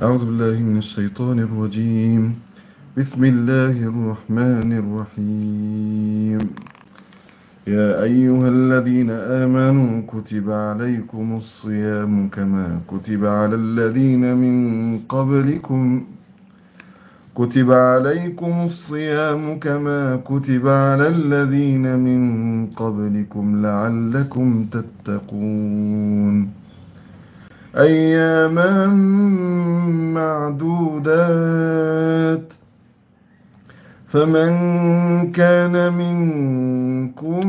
أعوذ بالله من الشيطان الرجيم. بسم الله الرحمن الرحيم. يا أيها الذين آمنوا كتب عليكم الصيام كما كتب على الذين من قبلكم لعلكم تتقون. أياما معدودات، فمن كان منكم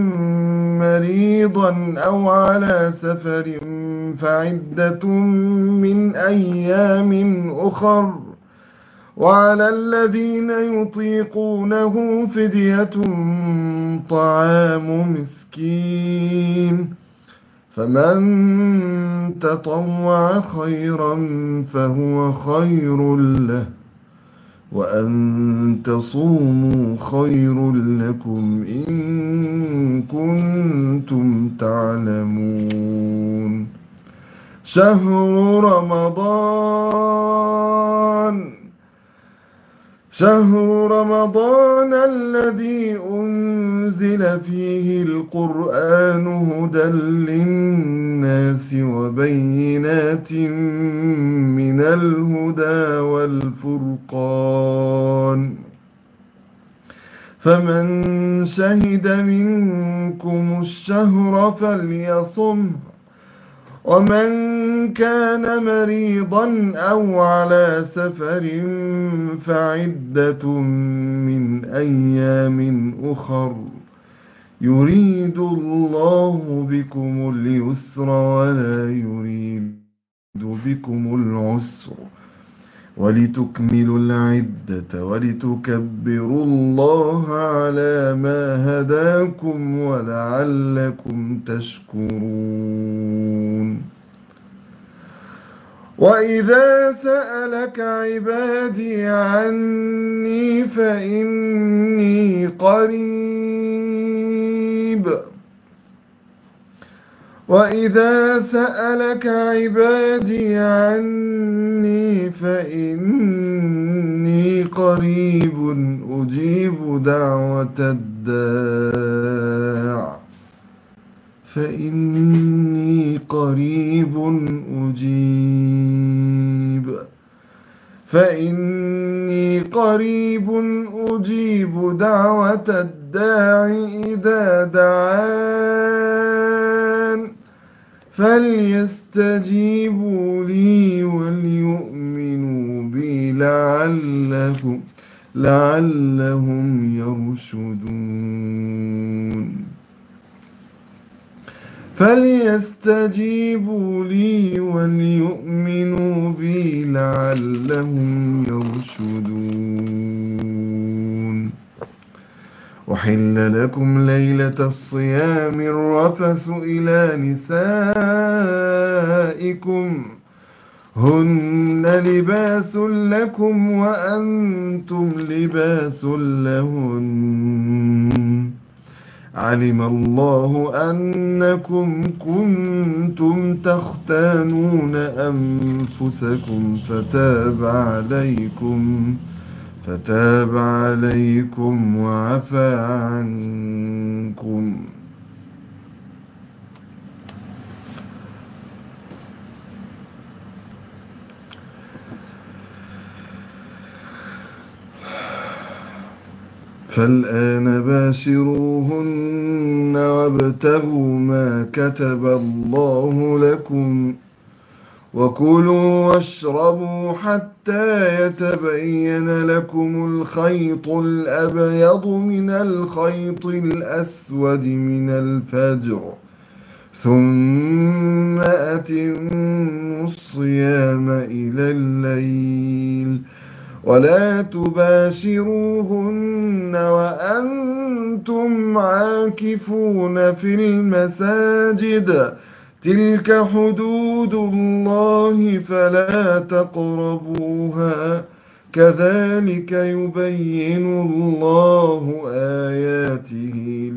مريضا أو على سفر فعدة من أيام أخر، وعلى الذين يطيقونه فدية طعام مسكين، فمن تطوع خيرا فهو خير له، وأن تصوموا خير لكم إن كنتم تعلمون. شهر رمضان الذي أنزل فيه القرآن هدى للناس وبينات من الهدى والفرقان، فمن شهد منكم الشهر فليصمه، ومن كان مريضا أو على سفر فعدة من أيام أخر، يريد الله بكم اليسر ولا يريد بكم العسر، ولتكملوا العدة ولتكبروا الله على ما هداكم ولعلكم تشكرون. وإذا سألك عبادي عني فإني قريب أجيب دعوة الداع فإني قريب أجيب دعوة الداع إذا دعان، فليستجيبوا لي وليؤمنوا بي لعلهم يرشدون. أحل لكم ليلة الصيام الرفث إلى نسائكم هن لباس لكم وأنتم لباس لهن، علم الله أنكم كنتم تختانون أنفسكم فتاب عليكم وعفى عنكم. فالآن باشروهن وابتغوا ما كتب الله لكم، وكلوا واشربوا حتى يتبين لكم الخيط الأبيض من الخيط الأسود من الفجر، ثم أتموا الصيام إلى الليل، ولا تباشروهن وأنتم عاكفون في المساجد، تلك حدود الله فلا تقربوها، كذلك يبين الله آياته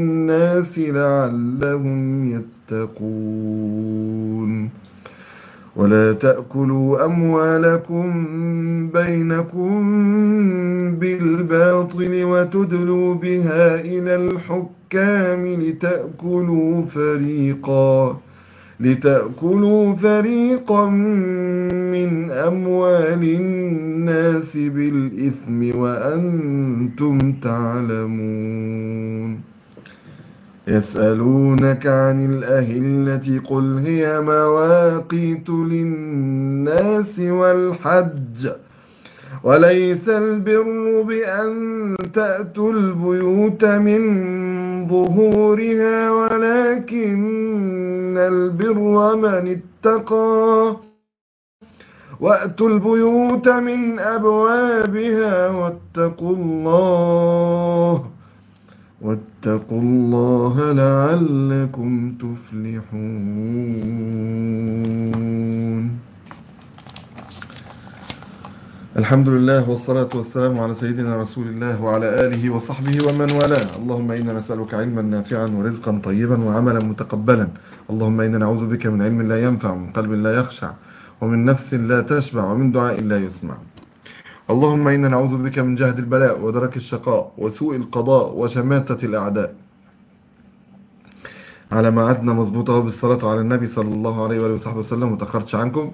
للناس لعلهم يتقون. ولا تأكلوا أموالكم بينكم بالباطل وتدلوا بها إلى الحكام لتأكلوا فريقا من أموال الناس بالإثم وأنتم تعلمون. يسألونك عن الأهلة قل هي مواقيت للناس والحج وليس البر بأن تأتوا البيوت من ظهورها ولكن البر من اتقى وأتوا البيوت من أبوابها واتقوا الله لعلكم تفلحون. الحمد لله والصلاة والسلام على سيدنا رسول الله وعلى آله وصحبه ومن والاه. اللهم إنا نسألك علما نافعا ورزقا طيبا وعملا متقبلا. اللهم إنا نعوذ بك من علم لا ينفع ومن قلب لا يخشع ومن نفس لا تشبع ومن دعاء لا يسمع. اللهم إنا نعوذ بك من جهد البلاء ودرك الشقاء وسوء القضاء وشماتة الأعداء. على ما عدنا مظبوطة بالصلاة على النبي صلى الله عليه وآله وصحبه وسلم. متأخرتش عنكم.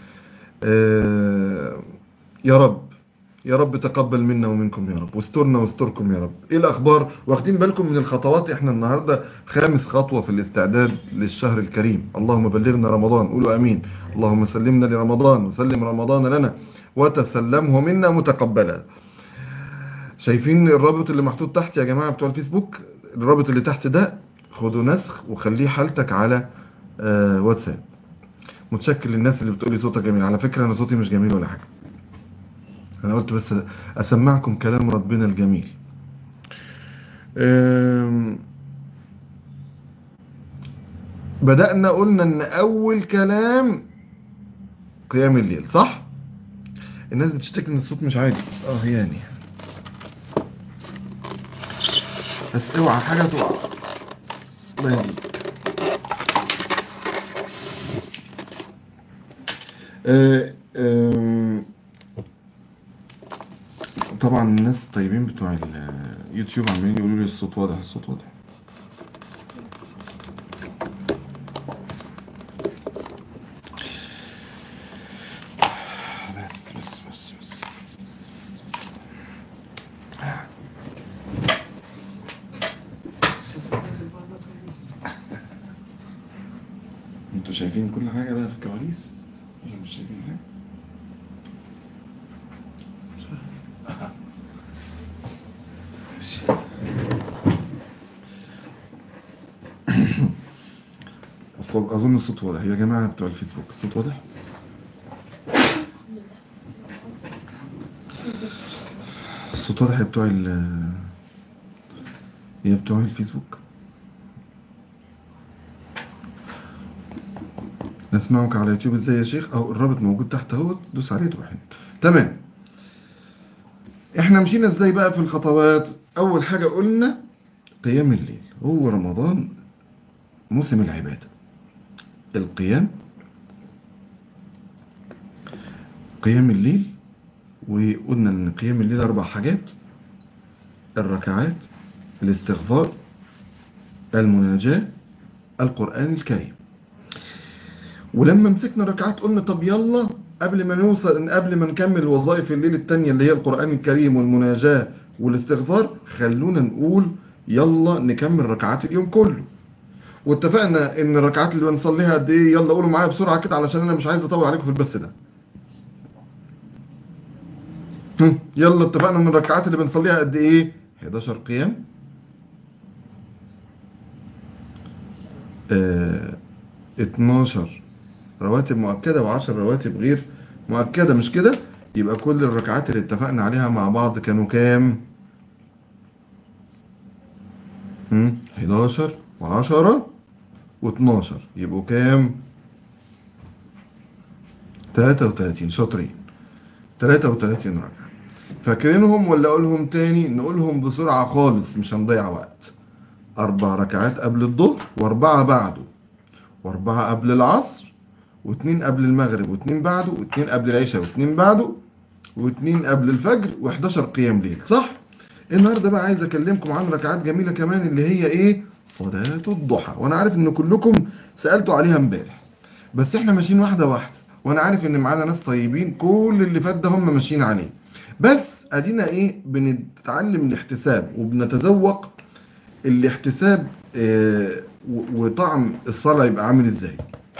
يا رب تقبل منا ومنكم يا رب، واسترنا واستركم يا رب. ايه الأخبار؟ واخدين بالكم من الخطوات؟ احنا النهاردة 5 خطوة في الاستعداد للشهر الكريم. اللهم بلغنا رمضان، قولوا أمين. اللهم سلمنا لرمضان وسلم رمضان لنا وتسلمه منا متقبلا. شايفين الرابط اللي محطوط تحت يا جماعة بتوع الفيسبوك؟ الرابط اللي تحت ده خدوا نسخ وخليه حالتك على واتساب. متشكر للناس اللي بتقولي صوتك جميل. على فكرة أنا صوتي مش جميل ولا حاجة، أنا قلت بس أسمعكم كلام ربنا الجميل. بدأنا قلنا إن أول كلام قيام الليل، صح؟ الناس بتشتكي إن الصوت مش عادي. يعني بس اوعى حاجة تقع. الله يهديك. طبعا الناس الطيبين بتوع اليوتيوب عمالين يقولوا لي الصوت واضح الصوت واضح. بس انتوا شايفين كل حاجة بقى في الكواليس؟ مش شايفين حاجة؟ أظن الصوت واضح يا جماعة بتوع الفيسبوك. الصوت واضح؟ الصوت واضح يا بتوع الفيسبوك؟ نسمعك على يوتيوب ازاي يا شيخ؟ اهو الرابط موجود تحت اهو، دوس عليه تروح. تمام. احنا مشينا ازاي بقى في الخطوات؟ اول حاجة قلنا قيام الليل. هو رمضان موسم العبادة، القيام، قيام الليل. وقلنا ان قيام الليل 4 حاجات: الركعات، الاستغفار، المناجاة، القرآن الكريم. ولما مسكنا الركعات قلنا طب يلا قبل ما نكمل وظائف الليل التانية اللي هي القرآن الكريم والمناجاة والاستغفار، خلونا نقول يلا نكمل ركعات اليوم كله. واتفقنا ان الركعات اللي بنصليها قد ايه؟ يلا قولوا معايا بسرعة كده علشان انا مش عايز اطول عليكم في البث ده. يلا اتفقنا ان الركعات اللي بنصليها قد ايه؟ 11 قيام، 12 رواتب مؤكدة و10 رواتب غير مؤكدة، مش كده؟ يبقى كل الركعات اللي اتفقنا عليها مع بعض كانوا كام؟ 11 و10 و12 يبقوا كام؟ 33. شاطرين. 33 ركعة. فاكرينهم ولا اقولهم تاني؟ نقولهم بسرعة خالص مش هنضيع وقت. 4 ركعات قبل الظهر و4 بعده، و4 قبل العصر، واثنين قبل المغرب، واثنين بعده، واثنين قبل العشاء، واثنين بعده، واثنين قبل الفجر، و11 قيام ليل، صح؟ النهارده بقى عايز اكلمكم عن ركعات جميله كمان اللي هي ايه؟ صلاه الضحى. وانا عارف ان كلكم سالتوا عليها امبارح، بس احنا ماشيين واحده واحده، وانا عارف ان معانا ناس طيبين كل اللي فات ده هم ماشيين عليه، بس ادينا ايه؟ بنتعلم الاحتساب وبنتذوق الاحتساب، وطعم الصلاه يبقى عامل ازاي.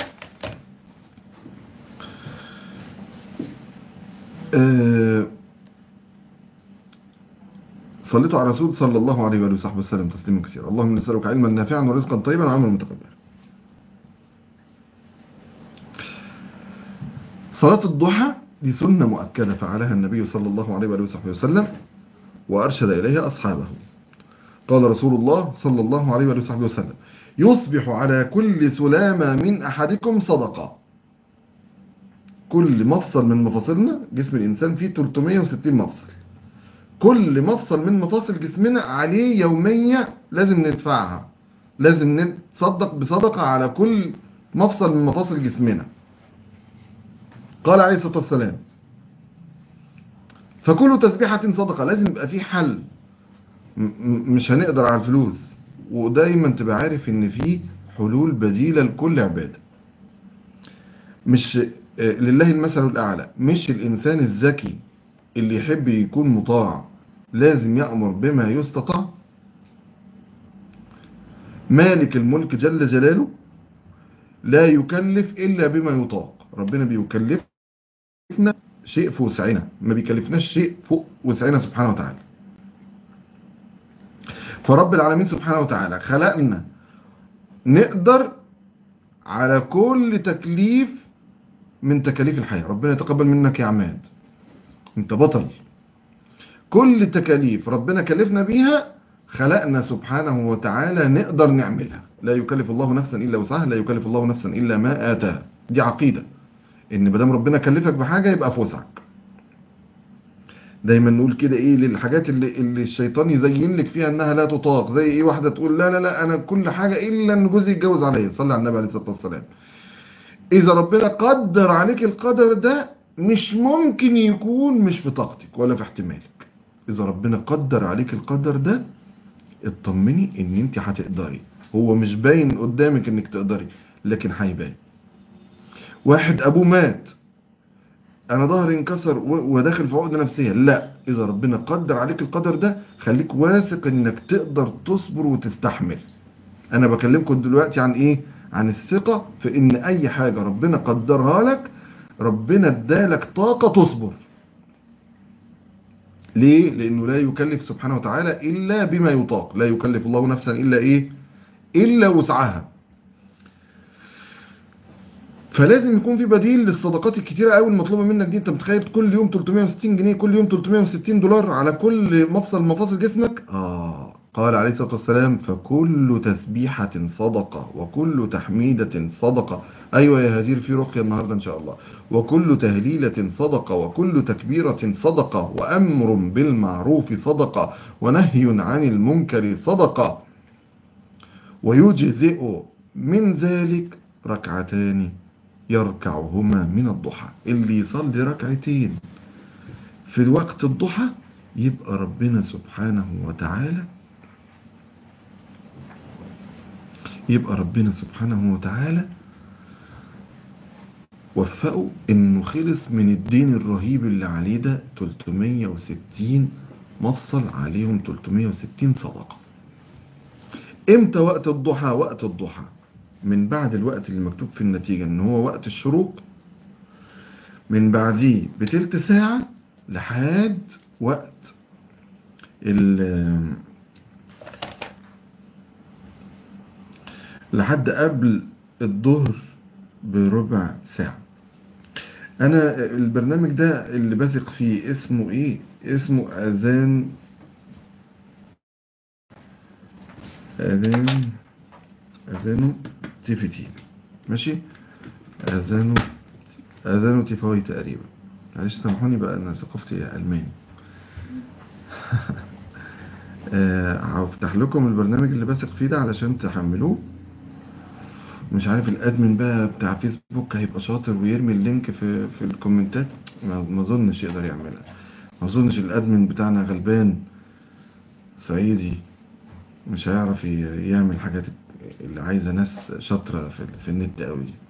آه، صليتوا على رسول صلى الله عليه وآله وصحبه وسلم تسليما كثيرا. اللهم نسألك علما نافعا ورزقا طيبا وعملا متقبلا. صلاة الضحى دي سنة مؤكدة فعلها النبي صلى الله عليه وآله وصحبه وسلم وأرشد إليها أصحابه. قال رسول الله صلى الله عليه وآله وصحبه وسلم: يصبح على كل سلامة من أحدكم صدقة. كل مفصل من مفاصلنا، جسم الإنسان فيه 360 مفصل، كل مفصل من مفاصل جسمنا عليه يومية لازم ندفعها، لازم نتصدق بصدقة على كل مفصل من مفاصل جسمنا. قال عليه الصلاة والسلام: فكل تسبيحة صدقة. لازم يبقى في حل، مش هنقدر على الفلوس، ودايما تبقى عارف ان في حلول بديلة لكل عبادة. مش لله المثل الأعلى، مش الإنسان الذكي اللي يحب يكون مطاع لازم يأمر بما يستطاع. مالك الملك جل جلاله لا يكلف إلا بما يطاق. ربنا بيكلفنا شيء في وسعنا، ما بيكلفناش شيء فوق وسعنا سبحانه وتعالى. فرب العالمين سبحانه وتعالى خلقنا نقدر على كل تكليف من تكاليف الحياة. ربنا يتقبل منك يا عماد، انت بطل. كل تكاليف ربنا كلفنا بيها خلقنا سبحانه وتعالى نقدر نعملها. لا يكلف الله نفسا إلا وسعها، لا يكلف الله نفسا إلا ما آتاها. دي عقيدة، ان مادام ربنا كلفك بحاجة يبقى في وسعك. دايما نقول كده ايه للحاجات اللي الشيطان يزين لك فيها انها لا تطاق، زي ايه؟ واحدة تقول لا لا لا انا كل حاجة الا ان جوزي يتجوز عليا. صلي على النبي عليه الصلاة والسلام. اذا ربنا قدر عليك القدر ده مش ممكن يكون مش في طاقتك ولا في احتمالك. اذا ربنا قدر عليك القدر ده اطمني ان انت هتقدري. هو مش باين قدامك انك تقدري، لكن هيبان. واحد ابوه مات، انا ظهري انكسر وداخل في عقده نفسيه. لا، اذا ربنا قدر عليك القدر ده خليك واثق انك تقدر تصبر وتستحمل. انا بكلمكم دلوقتي عن ايه؟ عن الثقه في ان اي حاجه ربنا قدرها لك ربنا ادالك طاقه تصبر. ليه؟ لانه لا يكلف سبحانه وتعالى الا بما يطاق. لا يكلف الله نفسا الا ايه؟ الا وسعها. فلازم يكون في بديل للصدقات الكتيره قوي المطلوبه منك دي. انت متخيل كل يوم 360 جنيه، كل يوم 360 دولار على كل مفصل من مفاصل جسمك؟ قال عليه الصلاه والسلام: فكل تسبيحه صدقه، وكل تحميده صدقه. ايوه يا هزير، في رقيه النهارده ان شاء الله. وكل تهليله صدقه، وكل تكبيره صدقه، وامر بالمعروف صدقه، ونهي عن المنكر صدقه. ويجزئ من ذلك ركعتان يركعهما من الضحى. اللي يصلي ركعتين في وقت الضحى يبقى ربنا سبحانه وتعالى وفقه انه خلص من الدين الرهيب اللي عليه ده. 360 مفصل عليهم 360 صدقة. امتى وقت الضحى؟ وقت الضحى من بعد الوقت اللي مكتوب في النتيجة ان هو وقت الشروق، من بعديه بتلت ساعة لحد وقت لحد قبل الظهر بربع ساعة. انا البرنامج ده اللي بثق فيه اسمه ايه؟ اسمه اذانو تيفيتي. ماشي، اذانو تيفاي تقريبا. معلش سامحوني بقى، انا ثقافتي الماني. هفتح لكم البرنامج اللي بثق فيه ده علشان تحملوه مش عارف الادمن بقى بتاع فيسبوك هيبقى شاطر ويرمي اللينك في الكومنتات. ما اظنش يقدر يعملها. ما اظنش الادمن بتاعنا غلبان صعيدي مش هيعرف يعمل حاجات اللي عايزه ناس شاطره في النت قوي دي.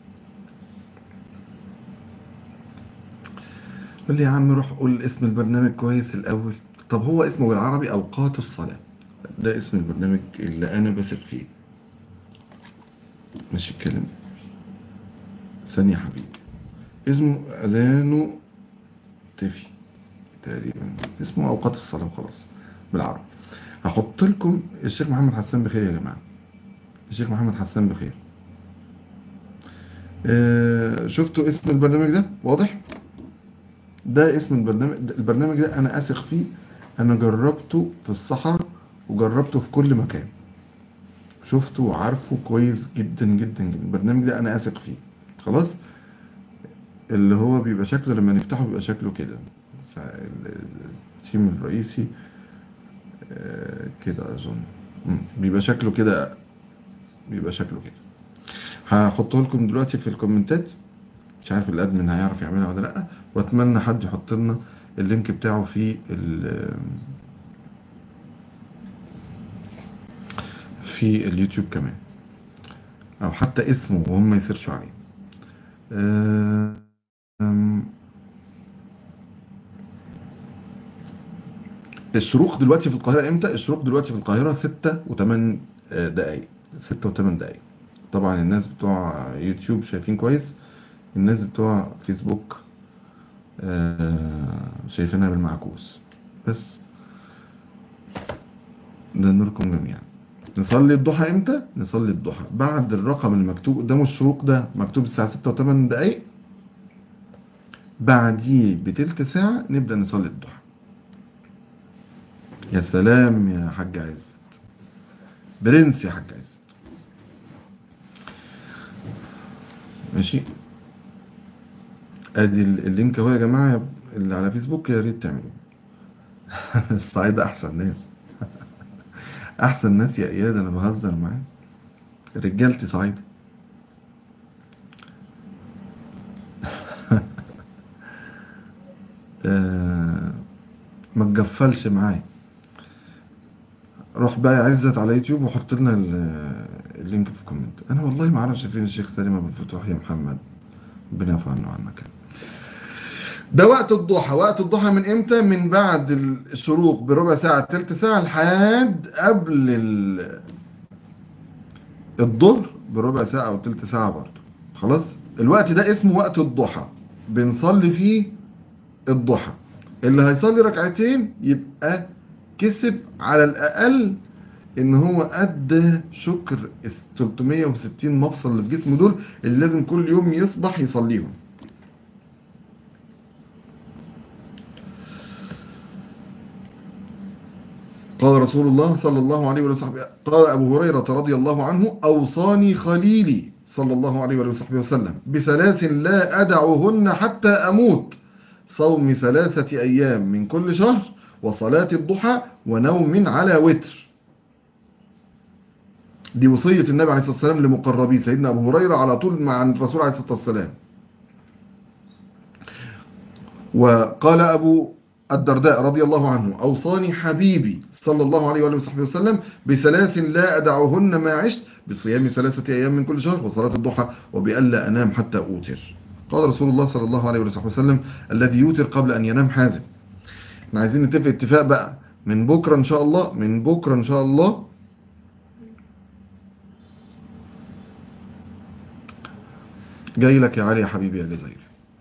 قال لي يا عم روح قول اسم البرنامج كويس الاول. طب هو اسمه بالعربي اوقات الصلاه، ده اسم البرنامج اللي انا بثق فيه. مش الكلام ثانيه يا حبيبي، اسمه اذان تفي تقريبا، اسمه اوقات الصلاه وخلاص بالعربي. هحط لكم الشيخ محمد حسان بخير يا جماعه. الشيخ محمد حسان بخير. شفتوا اسم البرنامج ده واضح؟ ده اسم البرنامج. البرنامج ده انا اثق فيه. انا جربته في الصحراء وجربته في كل مكان، شفته وعارفه كويس جدا جدا جدا. البرنامج ده انا اثق فيه خلاص. اللي هو بيبقى شكله لما نفتحه بيبقى شكله كده. التيم الرئيسي كده اظن. بيبقى شكله كده. بيبقى شكله كده. هحطه لكم دلوقتي في الكومنتات. مش عارف الادمن هيعرف يعملها ولا لا، واتمنى حد يحط لنا اللينك بتاعه في اليوتيوب كمان، او حتى اسمه وهم يسيرشوا عليه. أم، الشروق دلوقتي في القاهرة امتى؟ الشروق دلوقتي في القاهرة 6 و8 دقايق. 6 و8 دقايق. طبعا الناس بتوع يوتيوب شايفين كويس، الناس بتوع فيسبوك شايفينها بالمعكوس. بس ده نوركم جميعا. نصلي الضحى امتى؟ نصلي الضحى بعد الرقم المكتوب قدامه الشروق ده، مكتوب الساعة 6 و8 دقايق، بعديه بتلت ساعة نبدأ نصلي الضحى. يا سلام يا حاج عزت، برنس يا حاج عزت. ماشي، ادي اللينك اهو يا جماعة اللي على فيسبوك، يا ريت تعملوا. الصعيدة احسن ناس. احسن ناس يا اياد، انا بهزر معاك. رجالتي صعيدة. ما تجفلش معايا. روح بقى يا عزت على يوتيوب وحط لنا اللينك في الكومنت. انا والله ما اعرفش فين الشيخ سليم ابو الفتوح يا محمد، ربنا يعفو عنه وعنك. ده وقت الضحى. وقت الضحى من امتى؟ من بعد الشروق بربع ساعة تلت ساعة لحد قبل الظهر بربع ساعة او تلت ساعة برضه. خلاص، الوقت ده اسمه وقت الضحى، بنصلي فيه الضحى. اللي هيصلي ركعتين يبقى كسب على الاقل ان هو ادى شكر ال 360 مفصل اللي في جسمه دول، اللي لازم كل يوم يصبح يصليهم. قال رسول الله صلى الله عليه وسلم، قال أبو هريرة رضي الله عنه: أوصاني خليلي صلى الله عليه وسلم بثلاث لا أدعهن حتى أموت: صوم 3 أيام من كل شهر، وصلاة الضحى، ونوم على وتر. دي وصية النبي عليه الصلاة والسلام لمقربيه سيدنا أبو هريرة على طول مع الرسول عليه الصلاة والسلام. وقال أبو الدرداء رضي الله عنه: أوصاني حبيبي صلى الله عليه وآله وسلم بثلاث لا أدعوهن ما عشت: بصيام 3 أيام من كل شهر، وصلاة الضحى، وبألا أنام حتى أوتر. قال رسول الله صلى الله عليه وسلم: الذي يوتر قبل أن ينام حازم. احنا عايزين نتفق اتفاق بقى، من بكرة إن شاء الله، من بكرة إن شاء الله جاي لك يا علي يا حبيبي يا جزائري.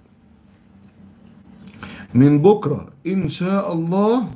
من بكرة إن شاء الله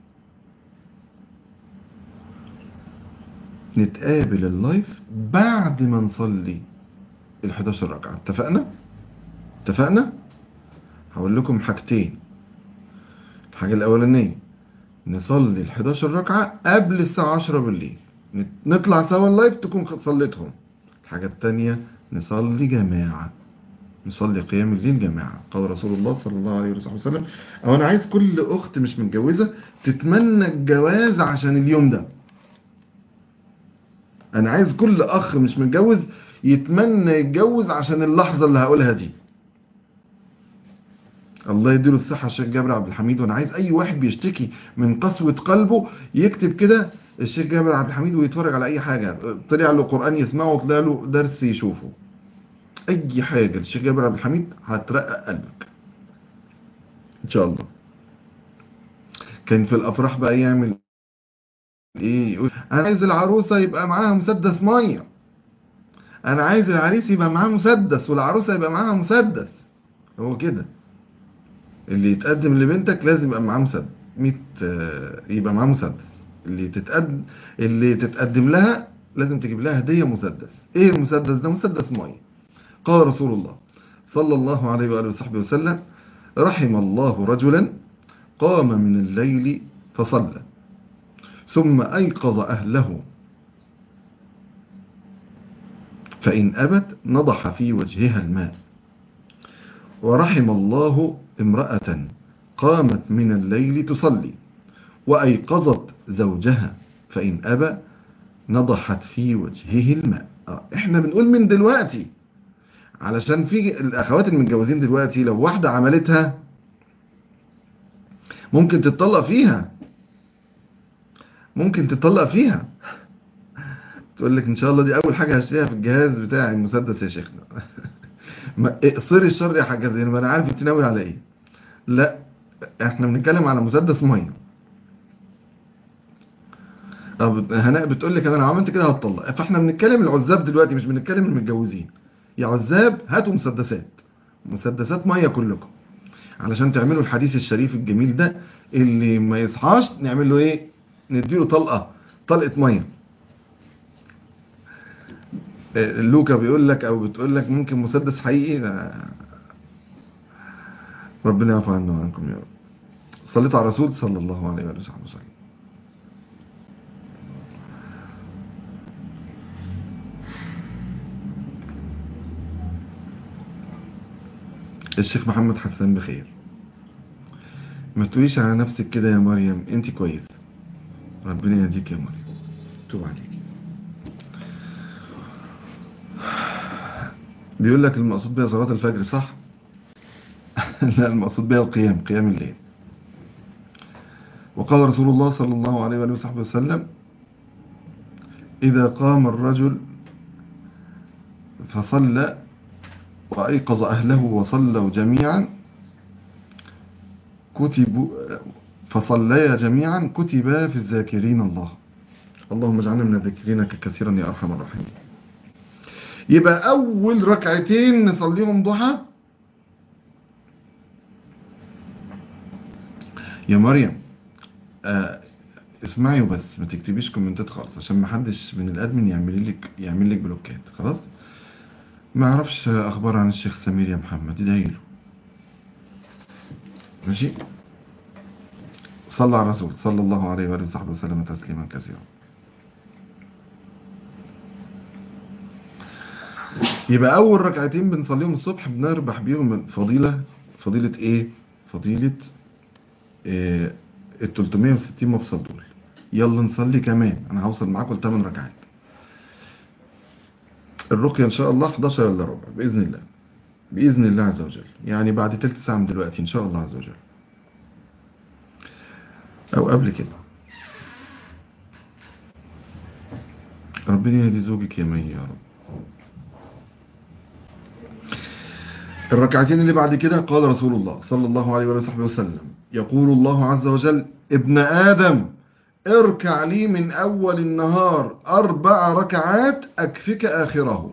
نتقابل اللايف بعد ما نصلي ال11 ركعة. اتفقنا؟ اتفقنا؟ هقول لكم حاجتين. الحاجة الأولانية نصلي ال11 ركعة قبل الساعة 10 بالليل، نطلع سوا اللايف تكون صليتهم. الحاجة التانية نصلي جماعة، نصلي قيام الليل جماعة. قال رسول الله صلى الله عليه وسلم: أو أنا عايز كل أخت مش متجوزة تتمنى الجواز عشان اليوم ده. أنا عايز كل أخ مش متجوز يتمنى يتجوز عشان اللحظة اللي هقولها دي. الله يديله الصحة الشيخ جابر عبد الحميد. وانا عايز اي واحد بيشتكي من قسوة قلبه يكتب كده الشيخ جابر عبد الحميد ويتفرج على اي حاجة، طلع له قرآن يسمعه، طلع له درس يشوفه، اي حاجة الشيخ جابر عبد الحميد هترقق قلبك ان شاء الله. كان في الافراح بقى يعمل ايه؟ يقول انا عايز العروسة يبقى معاها مسدس مية، انا عايز العريس يبقى معاه مسدس والعروسة يبقى معاها مسدس. هو كده اللي يتقدم لبنتك لازم يبقى معاه مسدس، 100 يبقى معاه مسدس. اللي تتقدم لها لازم تجيب لها هدية مسدس. ايه المسدس ده؟ مسدس مية. قال رسول الله صلى الله عليه وآله وصحبه وسلم: رحم الله رجلا قام من الليل فصلى ثم أيقظ أهله فإن أبت نضح في وجهها الماء. ورحم الله امرأة قامت من الليل تصلي وأيقظت زوجها فإن أبى نضحت في وجهه الماء. احنا بنقول من دلوقتي علشان في الأخوات المتجوزين دلوقتي لو واحدة عملتها ممكن تتطلق فيها، ممكن تتطلق فيها. تقول لك ان شاء الله دي اول حاجة هشتريها في الجهاز بتاعي المسدس يا شيخنا. اقصري الشر يا حاجة زي ما انا عارف انت ناوي على ايه. لا، احنا بنتكلم على مسدس ميه. هناء بتقول لك انا لو عملت كده هتطلق. فاحنا بنتكلم العزاب دلوقتي، مش بنتكلم المتجوزين. يا عزاب هاتوا مسدسات، مسدسات ميه كلكم، علشان تعملوا الحديث الشريف الجميل ده. اللي ما يصحاش نعمل له ايه؟ نديله طلقه، طلقه ميه. لوكا بيقول لك او بتقول لك ممكن مسدس حقيقي. ربنا يعفو عنا وعنكم يا رب. صليت على الرسول صلى الله عليه وآله وسلم. الشيخ محمد حسان بخير. ما تقوليش على نفسك كده يا مريم، انت كويس، ربنا يهديك يا مريم، توب عليك. بيقول لك المقصود بها صلاة الفجر، صح؟ لا، المقصود بها القيام، قيام الليل. وقال رسول الله صلى الله عليه وآله وصحبه وسلم: إذا قام الرجل فصلى وأيقظ أهله وصلوا جميعا كتبوا، فصليا جميعا كتبا في الذاكرين الله. اللهم اجعلنا من الذاكرينك كثيرا يا أرحم الراحمين. يبقى أول ركعتين نصليهم ضحى يا مريم. اسمعي وبس، ما تكتبيش كومنتات خالص عشان ما حدش من الادمن يعمل لك بلوكات. خلاص؟ ما اعرفش اخبار عن الشيخ سمير يا محمد، ادعي له. ماشي؟ صلى على الرسول صلى الله عليه وآله وصحبه وسلم تسليما كثيرا. يبقى اول ركعتين بنصليهم الصبح بنربح بيهم فضيلة ايه؟ فضيلة ال 360 مفصل دول. يلا نصلي كمان، انا هوصل معاكم ل 8 ركعات. الرقية ان شاء الله 11 الا ربع باذن الله، باذن الله عز وجل، يعني بعد تلت ساعة من دلوقتي ان شاء الله عز وجل، او قبل كده. ربنا يهدي زوجك يا مي يا رب. الركعتين اللي بعد كده قال رسول الله صلى الله عليه وآله وسلم: يقول الله عز وجل: ابن آدم اركع لي من أول النهار 4 ركعات أكفك آخره.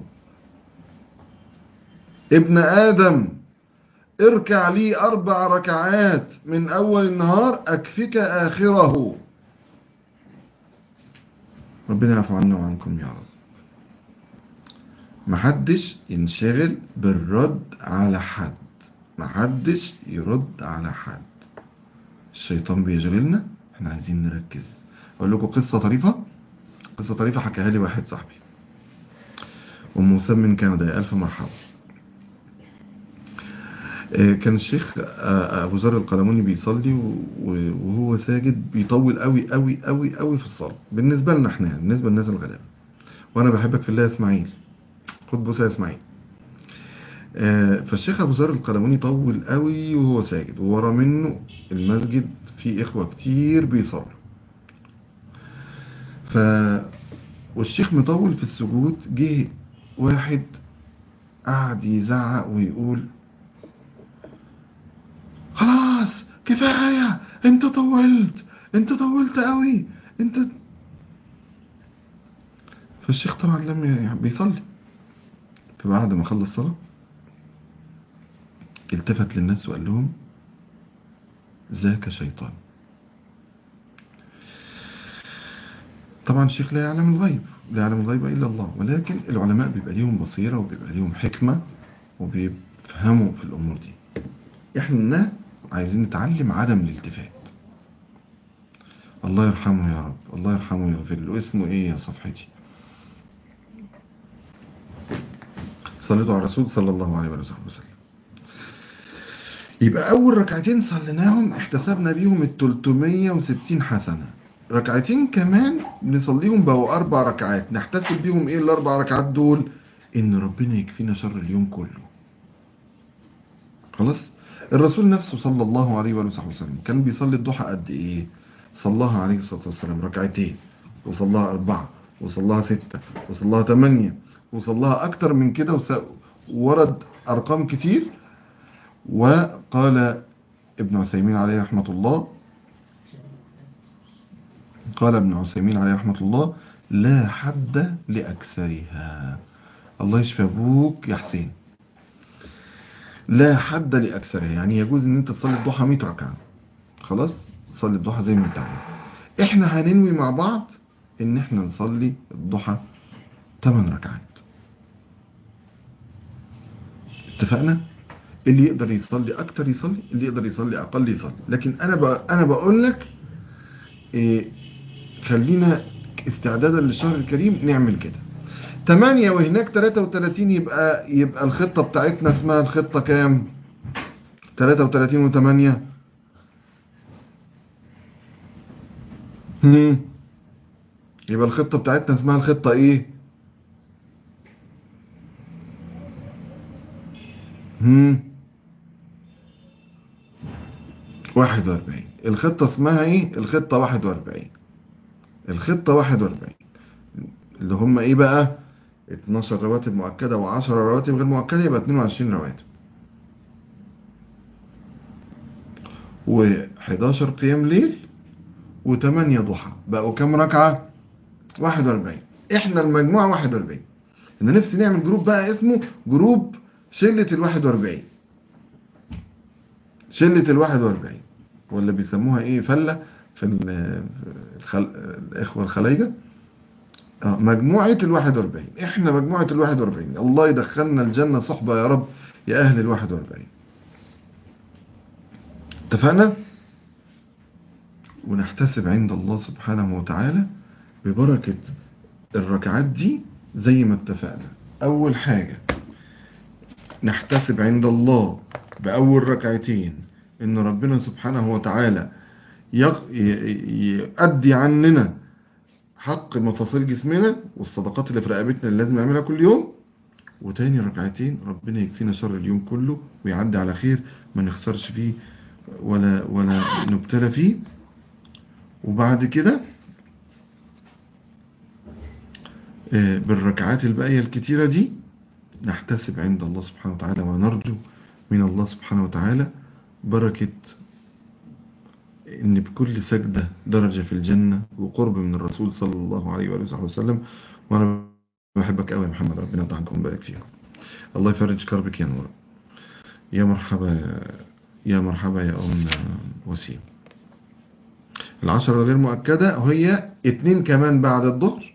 ابن آدم اركع لي 4 ركعات من أول النهار أكفك آخره. ربنا يعفو عنا وعنكم يا رب. محدش ينشغل بالرد على حد، محدش يرد على حد. الشيطان بيشغلنا، احنا عايزين نركز. اقول لكم قصة طريفة حكاها لي واحد صاحبي، ام وسام من كندا. يا الف مرحبا. كان الشيخ ابو ذر القلموني بيصلي وهو ساجد بيطول قوي قوي قوي قوي في الصلاة بالنسبة لنا احنا، بالنسبة للناس الغلابة. وانا بحبك في الله يا اسماعيل. خد بوسه يا اسماعيل. فالشيخ ابو ذر القلموني طول قوي وهو ساجد، وورا منه المسجد فيه اخوه كتير بيصلوا. ف والشيخ مطول في السجود، جه واحد قعد يزعق ويقول خلاص كفايه، انت طولت قوي انت. فالشيخ طبعا لم بيصلي، فبعد ما خلص صلاه التفت للناس وقال لهم ذاك شيطان. طبعا الشيخ لا يعلم الغيب، لا يعلم الغيب إلا الله، ولكن العلماء بيبقى ليهم بصيرة وبيبقى ليهم حكمة وبيفهموا في الأمور دي. احنا عايزين نتعلم عدم الالتفات. الله يرحمه يا رب، الله يرحمه ويغفر له. اسمه ايه يا صفحتي؟ صليتوا على الرسول صلى الله عليه وسلم. يبقى أول ركعتين صليناهم احتسبنا بيهم 360 حسنة. ركعتين كمان نصليهم بقوا 4 ركعات، نحتسب بيهم ايه الأربع ركعات دول؟ إن ربنا يكفينا شر اليوم كله. خلاص. الرسول نفسه صلى الله عليه وسلم كان بيصلي الضحى قد ايه؟ صلاها عليه الصلاة والسلام ركعتين، وصلاها 4، وصلاها 6، وصلاها 8، وصلاها أكتر من كده، ورد أرقام كتير. وقال ابن عثيمين عليه رحمة الله، قال ابن عثيمين عليه رحمة الله لا حد لأكثرها. الله يشفي أبوك يا حسين. لا حد لأكثرها، يعني يجوز ان انت تصلي الضحى 100 ركعة، خلاص صلي الضحى زي ما انت عايز. احنا هننوي مع بعض ان احنا نصلي الضحى 8 ركعات. اتفقنا؟ اللي يقدر يصلي اكتر يصلي، اللي يقدر يصلي اقل يصلي. لكن انا بقول لك إيه، خلينا استعدادا للشهر الكريم نعمل كده. 8 وهناك 33، يبقى الخطة بتاعتنا اسمها الخطة كام؟ 33 و8. يبقى الخطة بتاعتنا اسمها الخطة ايه؟ 41. الخطة اسمها ايه؟ الخطة 41. الخطة 41 اللي هم ايه بقى؟ 12 رواتب مؤكدة و10 رواتب غير مؤكدة، يبقى 22 رواتب، و11 قيام ليل، و8 ضحى. بقوا كام ركعة؟ 41. احنا المجموعة 41. انا نفسي نعمل جروب بقى اسمه جروب شلة ال41. شلة ال41، ولا بيسموها ايه، فلة في الاخوة الخلايجة. مجموعة ال41. احنا مجموعة ال41. الله يدخلنا الجنة صحبة يا رب يا اهل ال41. اتفقنا؟ ونحتسب عند الله سبحانه وتعالى ببركة الركعات دي زي ما اتفقنا. اول حاجة نحتسب عند الله بأول ركعتين ان ربنا سبحانه وتعالى يؤدي عننا حق مفاصل جسمنا والصدقات اللي في رقبتنا اللي لازم نعملها كل يوم. وتاني ركعتين ربنا يكفينا شر اليوم كله ويعدي على خير، ما نخسرش فيه ولا نبتلى فيه. وبعد كده بالركعات الباقية الكتيرة دي نحتسب عند الله سبحانه وتعالى ونرجو من الله سبحانه وتعالى بركة إن بكل سجدة درجة في الجنة وقرب من الرسول صلى الله عليه وآله وسلم. وأنا بحبك قوي يا محمد، ربنا يطعنكم ويبارك فيكم. الله يفرج كربك يا نور. يا مرحبا، يا مرحبا يا أم وسيم. 10 غير مؤكدة هي 2 كمان بعد الظهر،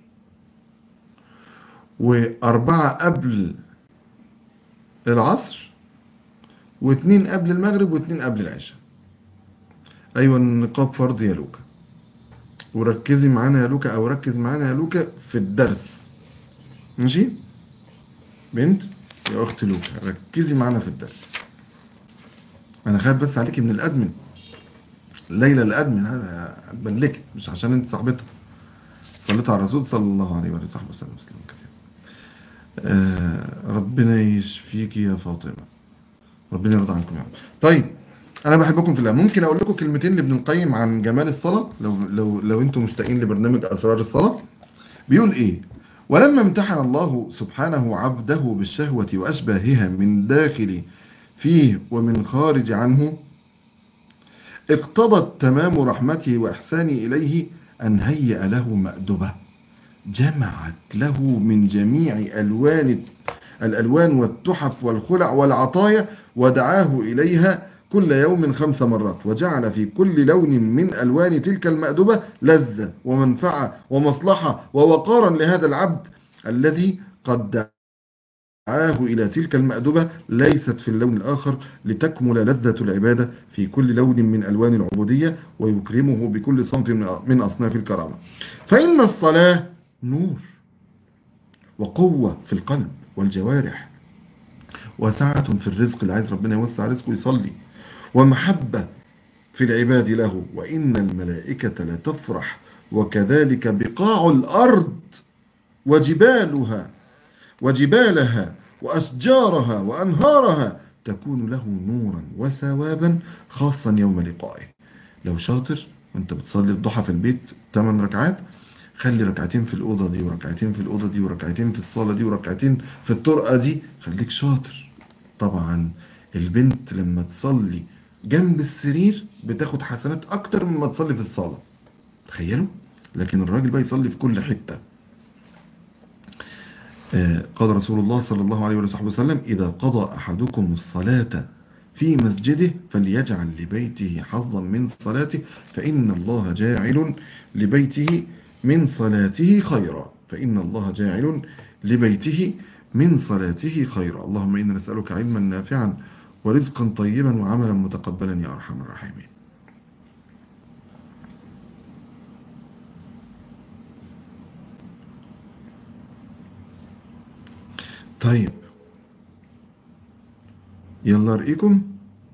و4 قبل العصر، و2 قبل المغرب، و2 قبل العشاء. أيوة النقاب فرض يا لوكا. وركزي معانا يا لوكا، أو ركز معانا يا لوكا في الدرس، ماشي بنت يا أخت لوكا، ركزي معانا في الدرس. أنا خايف بس عليكي من الأدمن ليلى، الأدمن هذا هتبلكت مش عشان أنت صاحبتها. صليت على الرسول صلى الله عليه وآله وسلم كثير. ربنا يشفيك يا فاطمة، ربنا يرضى عنكم يا رب. طيب انا بحبكم في الله. ممكن اقول لكم كلمتين لابن القيم عن جمال الصلاة، لو انتم مشتاقين لبرنامج اسرار الصلاة. بيقول ايه: ولما امتحن الله سبحانه عبده بالشهوة واشباهها من داخل فيه ومن خارج عنه، اقتضت تمام رحمته واحسانه اليه ان هيأ له مأدبة جمعت له من جميع الألوان والتحف والخلع والعطايا، ودعاه إليها كل يوم 5 مرات، وجعل في كل لون من ألوان تلك المأدبة لذة ومنفعة ومصلحة ووقارا لهذا العبد الذي قد دعاه إلى تلك المأدبة ليست في اللون الآخر، لتكمل لذة العبادة في كل لون من ألوان العبودية، ويكرمه بكل صنف من أصناف الكرامة. فإن الصلاة نور وقوة في القلب والجوارح، وسعة في الرزق، اللي عايز ربنا يوسع رزقه يصلي، ومحبة في العباد له، وإن الملائكة لتفرح، وكذلك بقاع الأرض وجبالها وأشجارها وأنهارها تكون له نورا وثوابا خاصا يوم لقائه. لو شاطر وانت بتصلي الضحى في البيت 8 ركعات، خلي ركعتين في الأوضة دي وركعتين في الأوضة دي وركعتين في الصالة دي وركعتين في الطرقة دي، خليك شاطر. طبعا البنت لما تصلي جنب السرير بتاخد حسنات أكتر مما تصلي في الصالة، تخيلوا. لكن الراجل بقى يصلي في كل حتة. قال رسول الله صلى الله عليه وسلم: إذا قضى أحدكم الصلاة في مسجده فليجعل لبيته حظا من صلاته، فإن الله جاعل لبيته من صلاته خيرا، فإن الله جاعل لبيته من صلاته خيرا. اللهم إنا نسألك علما نافعا ورزقا طيبا وعملا متقبلا يا أرحم الراحمين. طيب يلا أرقيكم،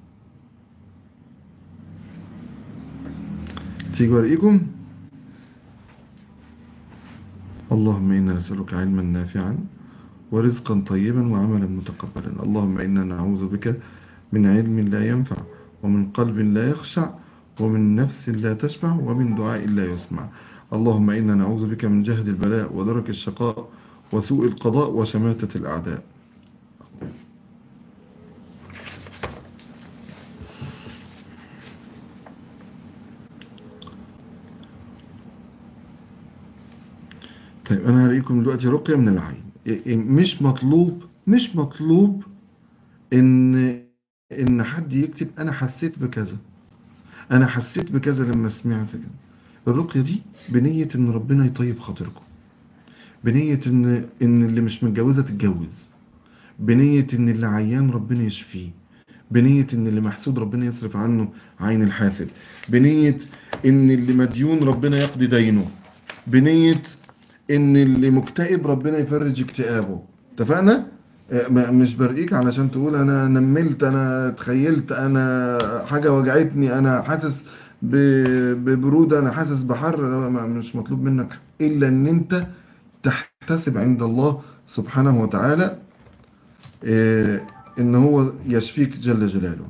تيجوا أرقيكم. اللهم إنا نسألك علما نافعا ورزقا طيبا وعملا متقبلا. اللهم إنا نعوذ بك من علم لا ينفع، ومن قلب لا يخشع، ومن نفس لا تشبع، ومن دعاء لا يسمع. اللهم إنا نعوذ بك من جهد البلاء ودرك الشقاء وسوء القضاء وشماتة الأعداء. طيب أنا هريكم دلوقتي رقية من العين. مش مطلوب إن حد يكتب أنا حسيت بكذا، أنا حسيت بكذا لما سمعت كده. الرقية دي بنية إن ربنا يطيب خاطركم، بنية إن اللي مش متجوزة تتجوز، بنية إن اللي عيان ربنا يشفيه، بنية إن اللي محسود ربنا يصرف عنه عين الحاسد، بنية إن اللي مديون ربنا يقضي دينه، بنية إن اللي مكتئب ربنا يفرج اكتئابه. اتفقنا؟ مش برقيك علشان تقول أنا نملت، أنا تخيلت، أنا حاجة وجعتني، أنا حاسس ببرودة، أنا حاسس بحر. مش مطلوب منك إلا إن أنت تحتسب عند الله سبحانه وتعالى إن هو يشفيك جل جلاله.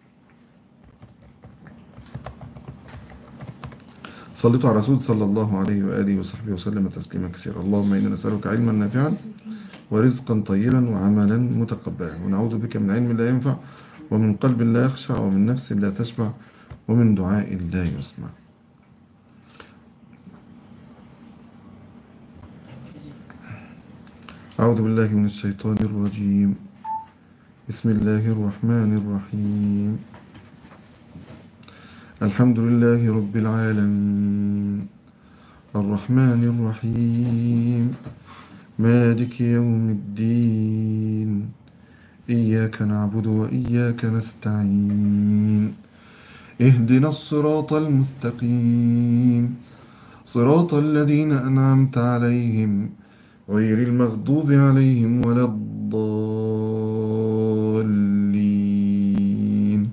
صليتوا على رسول صلى الله عليه وآله وصحبه وسلم تسليما كثيرا. اللهم إنا نسألك علما نافعا ورزقا طيبا وعملا متقبلا، ونعوذ بك من علم لا ينفع، ومن قلب لا يخشع، ومن نفس لا تشبع، ومن دعاء لا يسمع. أعوذ بالله من الشيطان الرجيم. بسم الله الرحمن الرحيم. الحمد لله رب العالمين، الرحمن الرحيم، مالك يوم الدين، إياك نعبد وإياك نستعين، اهدنا الصراط المستقيم، صراط الذين أنعمت عليهم غير المغضوب عليهم ولا الضالين.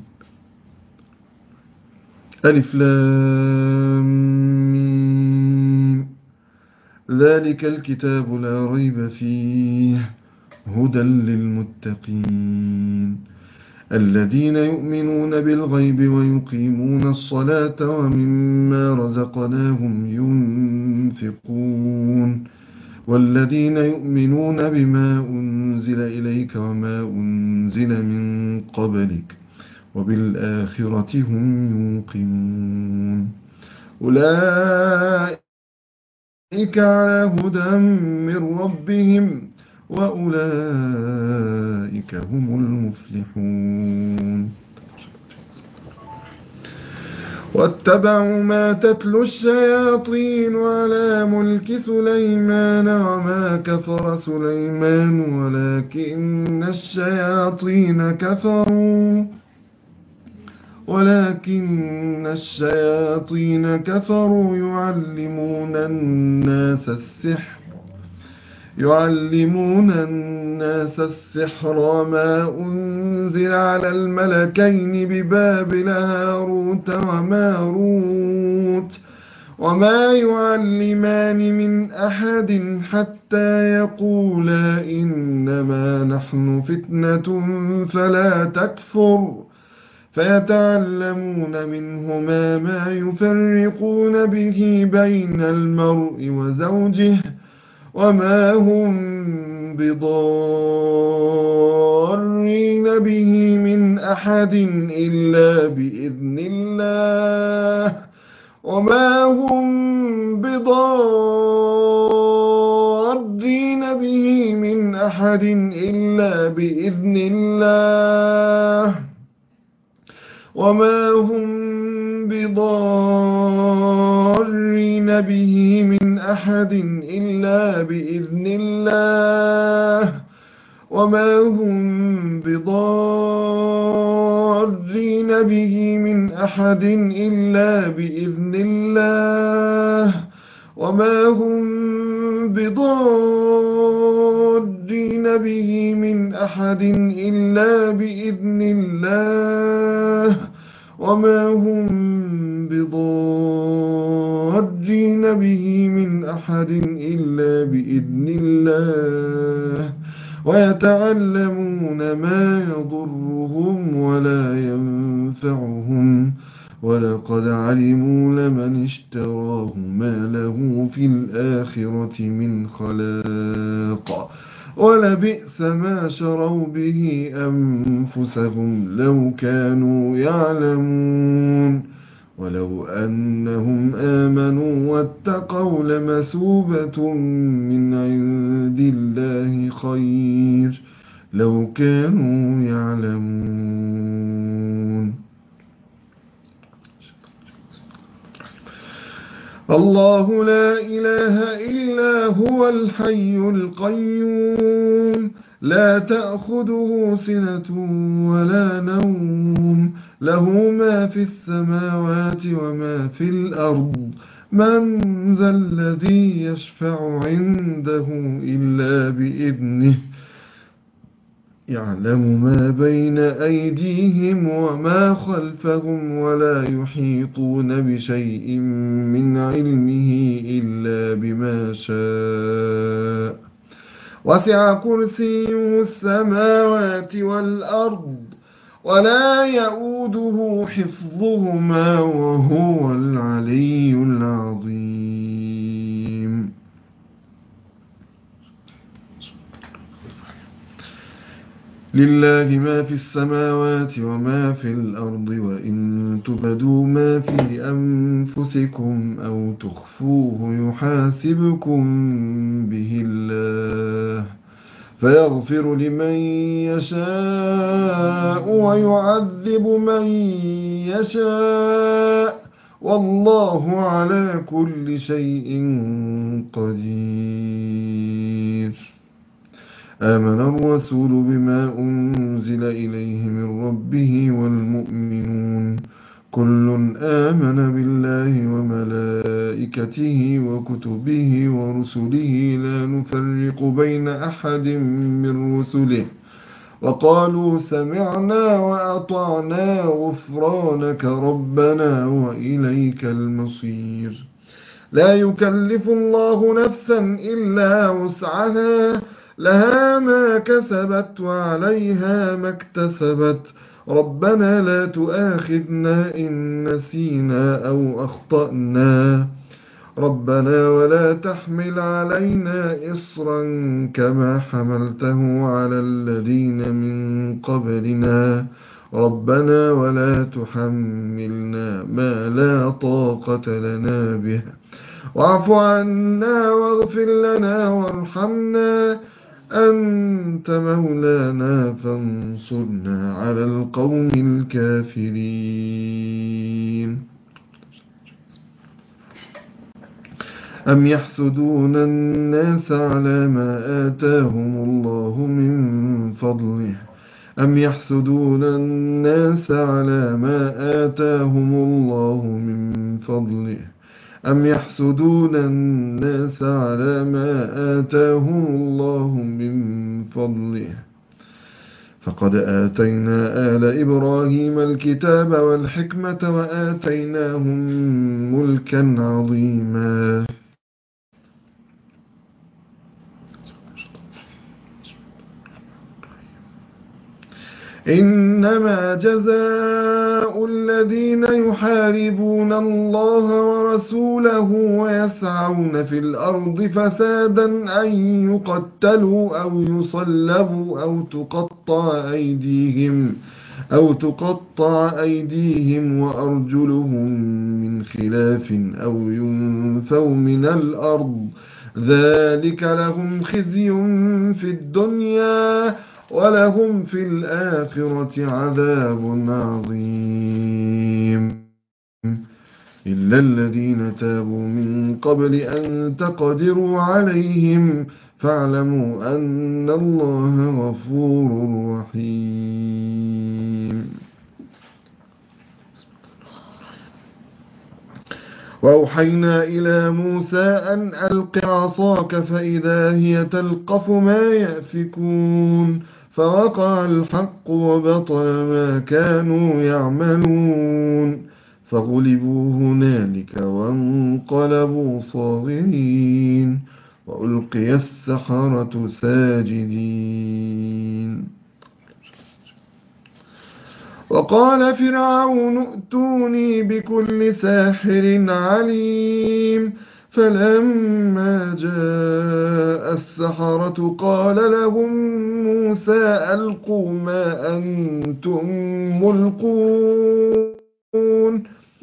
ألف لام ميم. ذلك ذلك الكتاب لا ريب فيه هدى للمتقين الذين يؤمنون بالغيب ويقيمون الصلاة ومما رزقناهم ينفقون والذين يؤمنون بما أنزل إليك وما أنزل من قبلك وبالآخرة هم يوقنون أولئك على هدى من ربهم وأولئك هم المفلحون واتبعوا ما تتلو الشياطين على ملك سليمان وما كفر سليمان ولكن الشياطين كفروا يعلمون الناس السحر وما أنزل على الملكين ببابل هاروت وماروت وما يعلمان من أحد حتى يقولا إنما نحن فتنة فلا تكفر فيتعلمون منهما ما يفرقون به بين المرء وزوجه وما هم بضارين به من أحد إلا بإذن الله وما هم بضارين به من أحد إلا بإذن الله وما هم بضارين به من أحد إلا بإذن الله وما هم بضارين به من أحد إلا بإذن الله وما هم بضارين به من أحد إلا بإذن الله ويتعلمون ما يضرهم ولا ينفعهم ولقد علموا لمن اشتراه ما له في الآخرة من خلاق ولبئس ما شروا به أنفسهم لو كانوا يعلمون ولو أنهم آمنوا واتقوا لمثوبة من عند الله خير لو كانوا يعلمون الله لا إله إلا هو الحي القيوم لا تأخذه سنة ولا نوم له ما في السماوات وما في الأرض من ذا الذي يشفع عنده إلا بإذنه يعلم ما بين أيديهم وما خلفهم ولا يحيطون بشيء من علمه إلا بما شاء وسع كرسيه السماوات والأرض ولا يؤوده حفظهما وهو العلي العظيم لله ما في السماوات وما في الأرض وإن تبدوا ما في أنفسكم أو تخفوه يحاسبكم به الله فيغفر لمن يشاء ويعذب من يشاء والله على كل شيء قدير آمن الرسول بما أنزل إليه من ربه والمؤمنون كل آمن بالله وملائكته وكتبه ورسله لا نفرق بين أحد من رسله وقالوا سمعنا وأطعنا غفرانك ربنا وإليك المصير لا يكلف الله نفسا إلا وسعها، لها ما كسبت وعليها ما اكتسبت. ربنا لا تؤاخذنا إن نسينا أو أخطأنا، ربنا ولا تحمل علينا إصرا كما حملته على الذين من قبلنا، ربنا ولا تحملنا ما لا طاقة لنا به، واعف عنا واغفر لنا وارحمنا، أنت مولانا فانصرنا على القوم الكافرين. أم يحسدون الناس على ما آتاهم الله من فضله، أم يحسدون الناس على ما آتاهم الله من فضله، أم يحسدون الناس على ما آتاهم الله من فضله، فقد آتينا آل إبراهيم الكتاب والحكمة وآتيناهم ملكا عظيما. إنما جزاء الذين يحاربون الله ورسوله ويسعون في الأرض فسادا أن يقتلوا أو يصلبوا أو تقطع أيديهم وأرجلهم من خلاف أو ينفوا من الأرض، ذلك لهم خزي في الدنيا ولهم في الآخرة عذاب عظيم. إلا الذين تابوا من قبل أن تقدروا عليهم فاعلموا أن الله غفور رحيم. وأوحينا إلى موسى أن ألق عصاك فإذا هي تلقف ما يأفكون، فوقع الحق وبطل ما كانوا يعملون، فغلبوا هنالك وانقلبوا صاغرين، وألقي السحرة ساجدين. وقال فرعون ائتوني بكل ساحر عليم، فلما جاء السحرة قال لهم موسى ألقوا ما أنتم ملقون،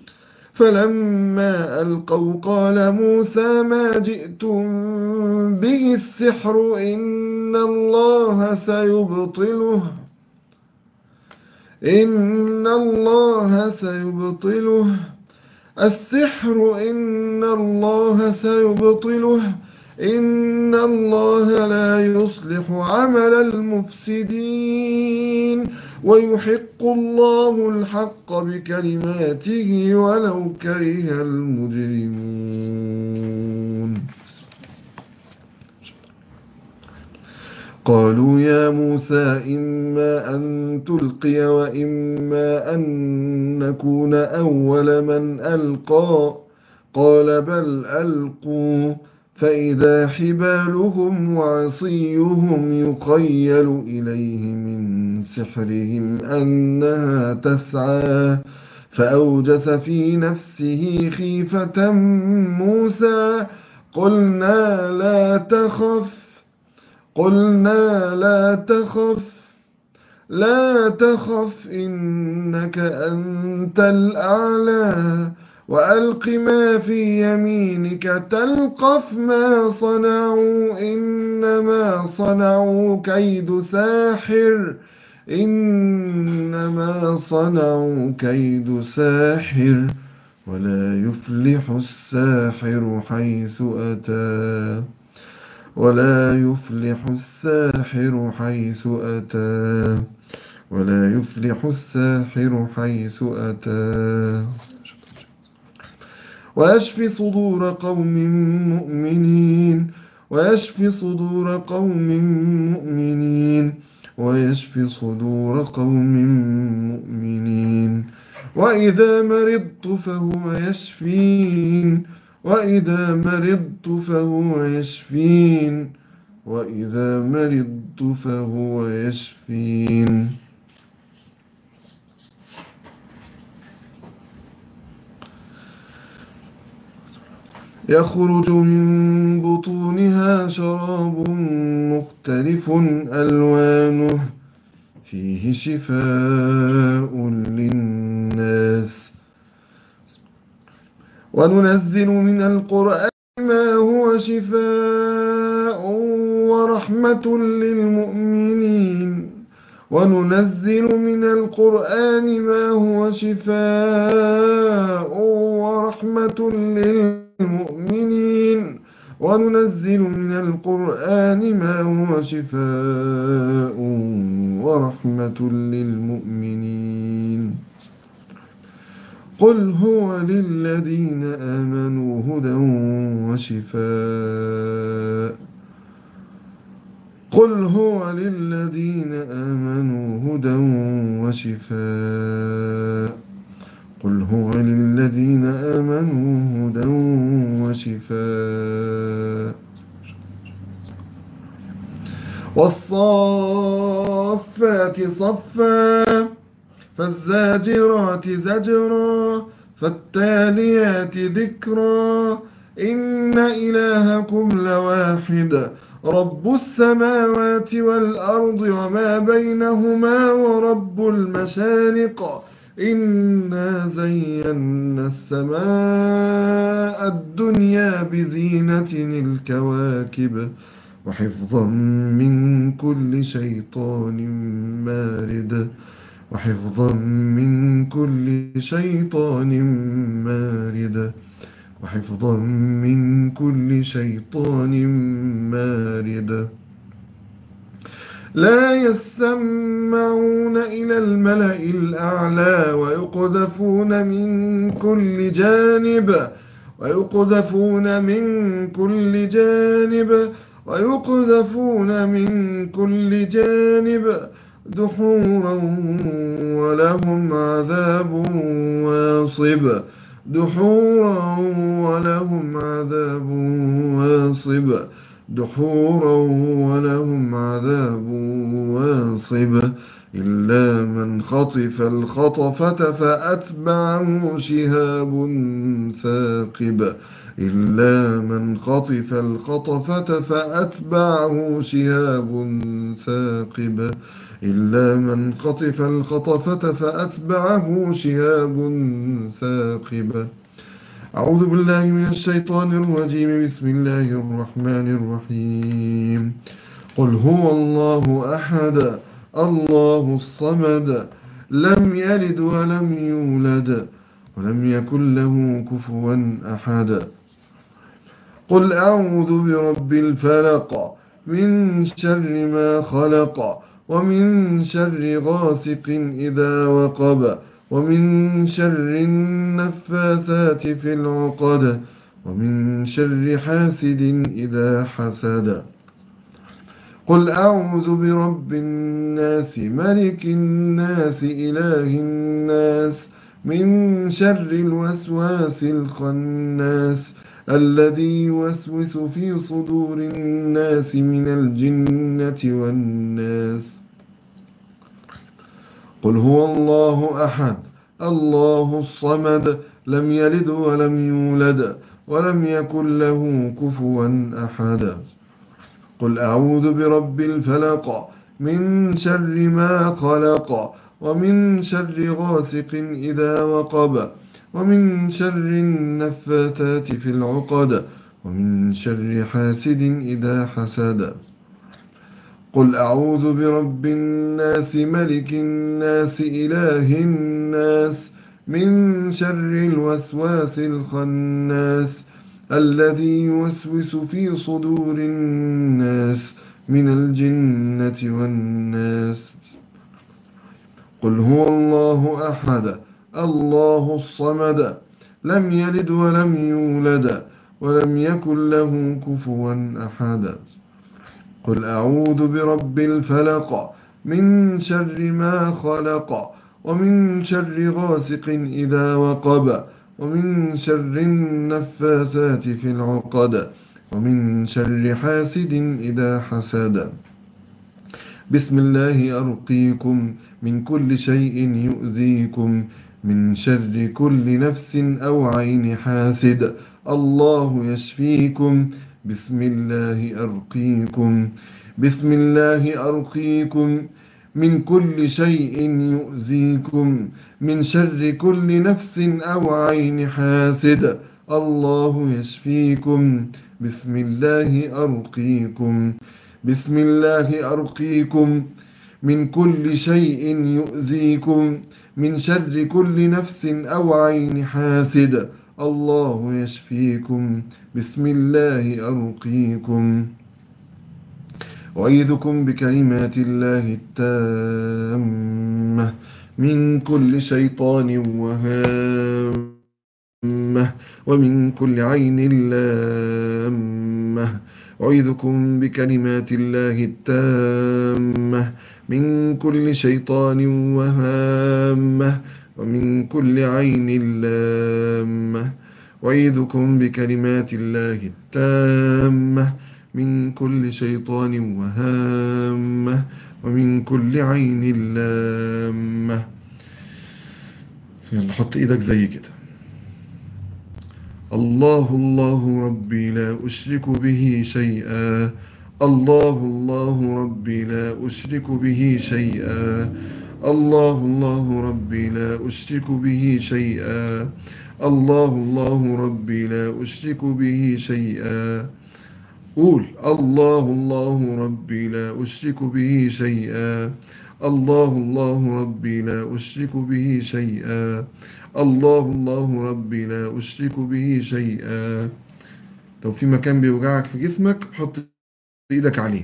فلما ألقوا قال موسى ما جئتم به السحر إن الله سيبطله، السحر إن الله سيبطله، إن الله لا يصلح عمل المفسدين، ويحق الله الحق بكلماته ولو كره المجرمون. قالوا يا موسى إما أن تلقي وإما أن نكون أول من ألقى، قال بل ألقوا، فإذا حبالهم وعصيهم يخيل إليه من سحرهم أنها تسعى، فأوجس في نفسه خيفة موسى، قلنا لا تخف إنك أنت الأعلى، وألق ما في يمينك تلقف ما صنعوا، إنما صنعوا كيد ساحر، ولا يفلح الساحر حيث أتى. ويشفي صدور قوم مؤمنين، وإذا مرضت فهو يشفين، وإذا مرضت فهو يشفين وإذا مرضت فهو يشفين. يخرج من بطونها شراب مختلف ألوانه فيه شفاء للناس. وننزل من القرآن ما هو شفاء ورحمة للمؤمنين وننزل من القرآن ما هو شفاء ورحمة للمؤمنين وننزل من القرآن ما هو شفاء ورحمة للمؤمنين. قل هو للذين آمنوا هدى وشفاء قل هو للذين آمنوا هدى وشفاء قل هو للذين آمنوا هدى وشفاء. والصافات صفا فالزاجرات زجرا فالتاليات ذكرا إن إلهكم لواحد رب السماوات والأرض وما بينهما ورب المشارق إنا زينا السماء الدنيا بزينة الكواكب وحفظا من كل شيطان مارد وحفظا من كل شيطان مارد وحفظا من كل شيطان مارد. لا يسمعون إلى الملأ الأعلى ويقذفون من كل جانب ويقذفون من كل جانب دحورا ولهم عذاب واصب دحورا ولهم عذاب واصب دحورا ولهم عذاب واصب إلا من خطف الخطفة فأتبعه شهاب ثاقب إلا من خطف الخطفة فأتبعه شهاب ثاقب إلا من خطف الخطفة فأتبعه شهاب ثاقب. أعوذ بالله من الشيطان الرجيم. بسم الله الرحمن الرحيم. قل هو الله أحد الله الصمد لم يلد ولم يولد ولم يكن له كفوا أحد. قل أعوذ برب الفلق من شر ما خلق ومن شر غاسق إذا وقب ومن شر النفاثات في العقد ومن شر حاسد إذا حسد. قل أعوذ برب الناس ملك الناس إله الناس من شر الوسواس الخناس الذي يوسوس في صدور الناس من الجنة والناس. قل هو الله أحد الله الصمد لم يلد ولم يولد ولم يكن له كفوا أحد. قل أعوذ برب الفلق من شر ما خلق ومن شر غاسق إذا وقب ومن شر النفاثات في العقد ومن شر حاسد إذا حسد. قل أعوذ برب الناس ملك الناس إله الناس من شر الوسواس الخناس الذي يوسوس في صدور الناس من الجنة والناس. قل هو الله أحد الله الصمد لم يلد ولم يولد ولم يكن له كفوا أحد. قل أعوذ برب الفلق من شر ما خلق ومن شر غاسق إذا وقب ومن شر النفاثات في العقد ومن شر حاسد إذا حسد. بسم الله أرقيكم من كل شيء يؤذيكم من شر كل نفس أو عين حاسد. الله يشفيكم. بسم الله أرقيكم. بسم الله أرقيكم من كل شيء يؤذيكم من شر كل نفس أو عين حاسد. الله يشفيكم. بسم الله أرقيكم. بسم الله أرقيكم من كل شيء يؤذيكم من شر كل نفس أو عين حاسد. الله يشفيكم. بسم الله أرقيكم. أعيذكم بكلمات الله التامة من كل شيطان وهامة ومن كل عين لامة. أعيذكم بكلمات الله التامة من كل شيطان وهامة ومن كل عين لامة. أعيذكم بكلمات الله التامة من كل شيطان وهامة ومن كل عين لامة. يلا حط ايدك زي كده. الله الله ربي لا أشرك به شيئا. الله الله ربي لا أشرك به شيئا. الله الله ربي لا أشرك به شيئا. الله الله ربي لا أشرك به شيئا. قول الله الله ربي لا أشرك به شيئا. الله الله ربي لا أشرك به شيئا. الله الله ربي لا أشرك به شيئا. لو في مكان بيوجعك في جسمك حط ايدك عليه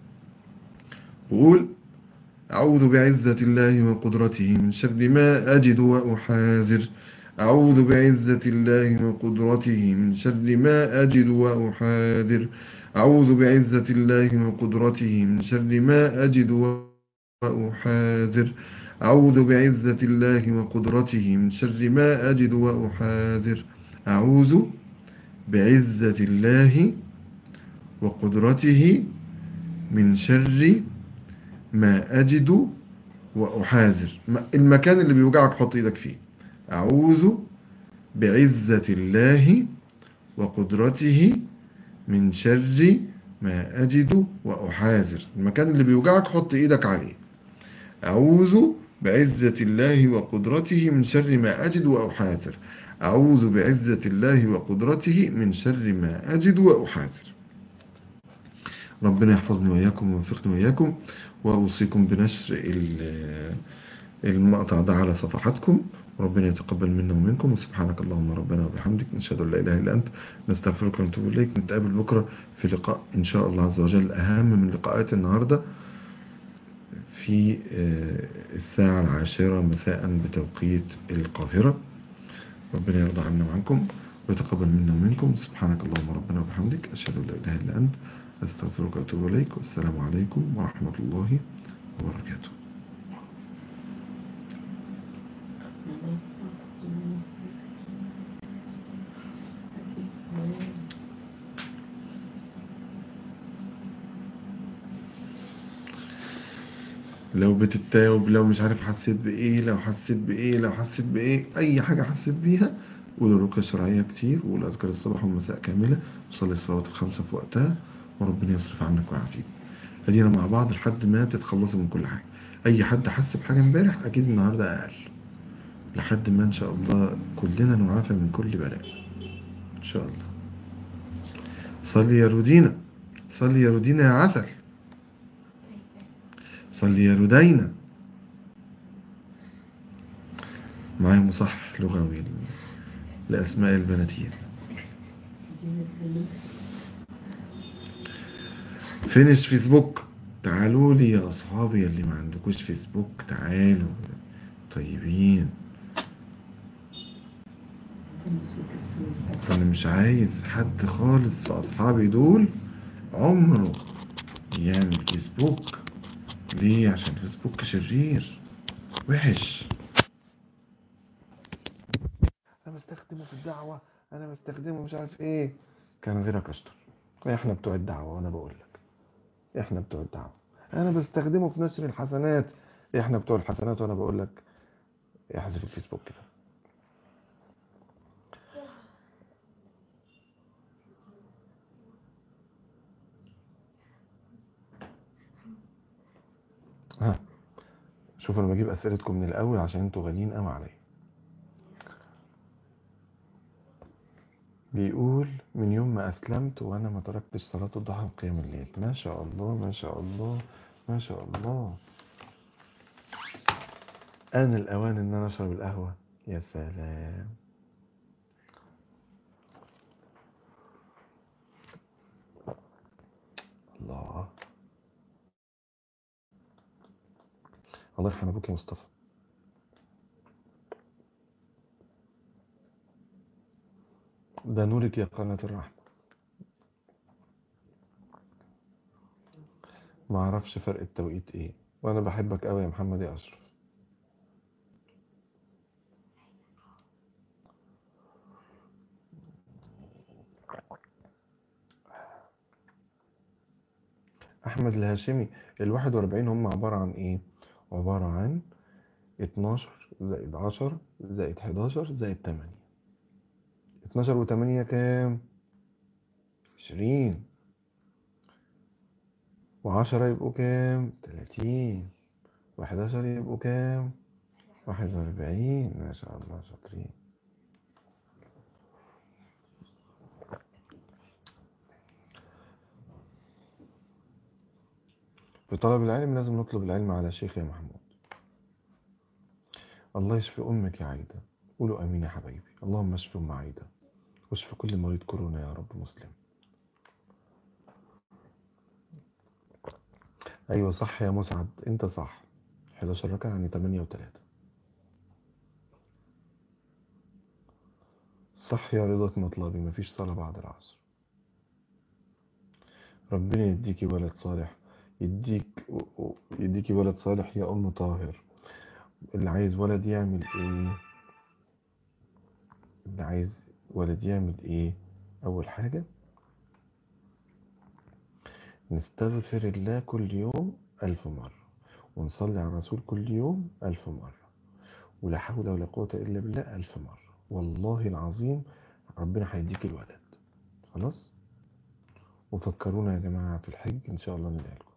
وقول أعوذ بعزة الله وقدرته من شر ما أجد وأحاذر. أعوذ بعزة الله وقدرته من شر ما أجد وأحاذر. أعوذ بعزة الله وقدرته من شر ما أجد وأحاذر. أعوذ بعزة الله وقدرته من شر ما أجد وأحاذر. أعوذ بعزة الله وقدرته من شر ما أجد وأحاذر. المكان اللي بيوجعك حط إيدك فيه. أعوذ بعزة الله وقدرته من شر ما أجد وأحاذر. المكان اللي بيوجعك حط إيدك عليه. أعوذ بعزة الله وقدرته من شر ما أجد وأحاذر. أعوذ بعزة الله وقدرته من شر ما أجد وأحاذر. ربنا يحفظني وإياكم ويوفقني وإياكم. وأوصيكم بنشر المقطع ده على صفحاتكم. ربنا يتقبل منا ومنكم. وسبحانك اللهم ربنا وبحمدك نشهد أن لا إله إلا أنت نستغفرك ونتوب إليك. نتقابل بكرة في لقاء إن شاء الله عز وجل أهم من لقاءات النهاردة في 10:10 مساء بتوقيت القاهرة. ربنا يرضى عنا وعنكم ويتقبل منا ومنكم. سبحانك اللهم ربنا وبحمدك أشهد أن لا إله إلا أنت أستغفرك وأتوب إليك. والسلام عليكم ورحمة الله وبركاته. لو بتتاوب، لو مش عارف حسيت بإيه، لو حسيت بإيه، لو حسيت بإيه، أي حاجة حسيت بيها قول الرقية الشرعية كتير، وقول أذكار الصباح والمساء كاملة، وصلي الصلوات الخمسة في وقتها، وربنا يصرف عنك ويعافيك. ادينا مع بعض لحد ما تتخلصوا من كل حاجة. أي حد حس بحاجة امبارح أكيد النهاردة أقل، لحد ما إن شاء الله كلنا نعافى من كل بلاء إن شاء الله. صلي يا رودينا، صلي يا رودينا يا عسل، صلي يا رودينا. معايا مصحح لغوي لأسماء البناتين. فينش فيسبوك؟ تعالوا لي يا أصحابي اللي ما عندكوش فيسبوك، تعالوا طيبين. أنا مش عايز حد خالص في أصحابي دول عمره يعمل فيسبوك. ليه؟ عشان فيسبوك شرير وحش. انا بستخدمه في الدعوة، انا بستخدمه مش عارف ايه. كان غيرك اشطر. احنا بتوع الدعوة وانا بقول لك، احنا بتوع الدعوة. انا بستخدمه في نشر الحسنات، احنا بتوع الحسنات وانا بقول لك احذف الفيسبوك كده. ها، شوف انا بجيب اسئلتكم من الاول عشان انتوا غاليين قوي عليا. بيقول من يوم ما اسلمت وانا ما تركتش صلاة الضحى وقيام الليل. ما شاء الله ما شاء الله ما شاء الله. آن الأوان إن أنا أشرب القهوة. يا سلام. الله، الله يرحم أبوك يا مصطفى. ده نورك يا قناة الرحمة. ما أعرفش فرق التوقيت إيه، وأنا بحبك أوي يا محمد يا أشرف. أحمد الهاشمي، ال41 هم عبارة عن إيه؟ عبارة عن 12 زائد 10 زائد 11 زائد 8. 12 و8 كام؟ 20. و10 يبقوا كام؟ 30. و11 يبقوا كام؟ 41. ما شاء الله شاطرين. في طلب العلم لازم نطلب العلم على شيخ يا محمود. الله يشفي أمك يا عايدة. قولوا أمين يا حبايبي. اللهم اشفي أم عايدة واشفي كل مريض كورونا يا رب مسلم. أيوة صح يا مسعد، أنت صح. 11 ركعة يعني 8 و3. صح يا رضا مطلبي، مفيش صلاة بعد العصر. ربنا يديكي ولد صالح. يديكي ولد صالح يا أم طاهر. اللي عايز ولد يعمل إيه؟ اللي عايز ولد يعمل إيه؟ أول حاجة نستغفر الله كل يوم 1000 مرة، ونصلي على الرسول كل يوم 1000 مرة، ولا حول ولا قوة إلا بالله 1000 مرة. والله العظيم ربنا هيديك الولد. خلاص. وفكرونا يا جماعة في الحج إن شاء الله ندعي لكم.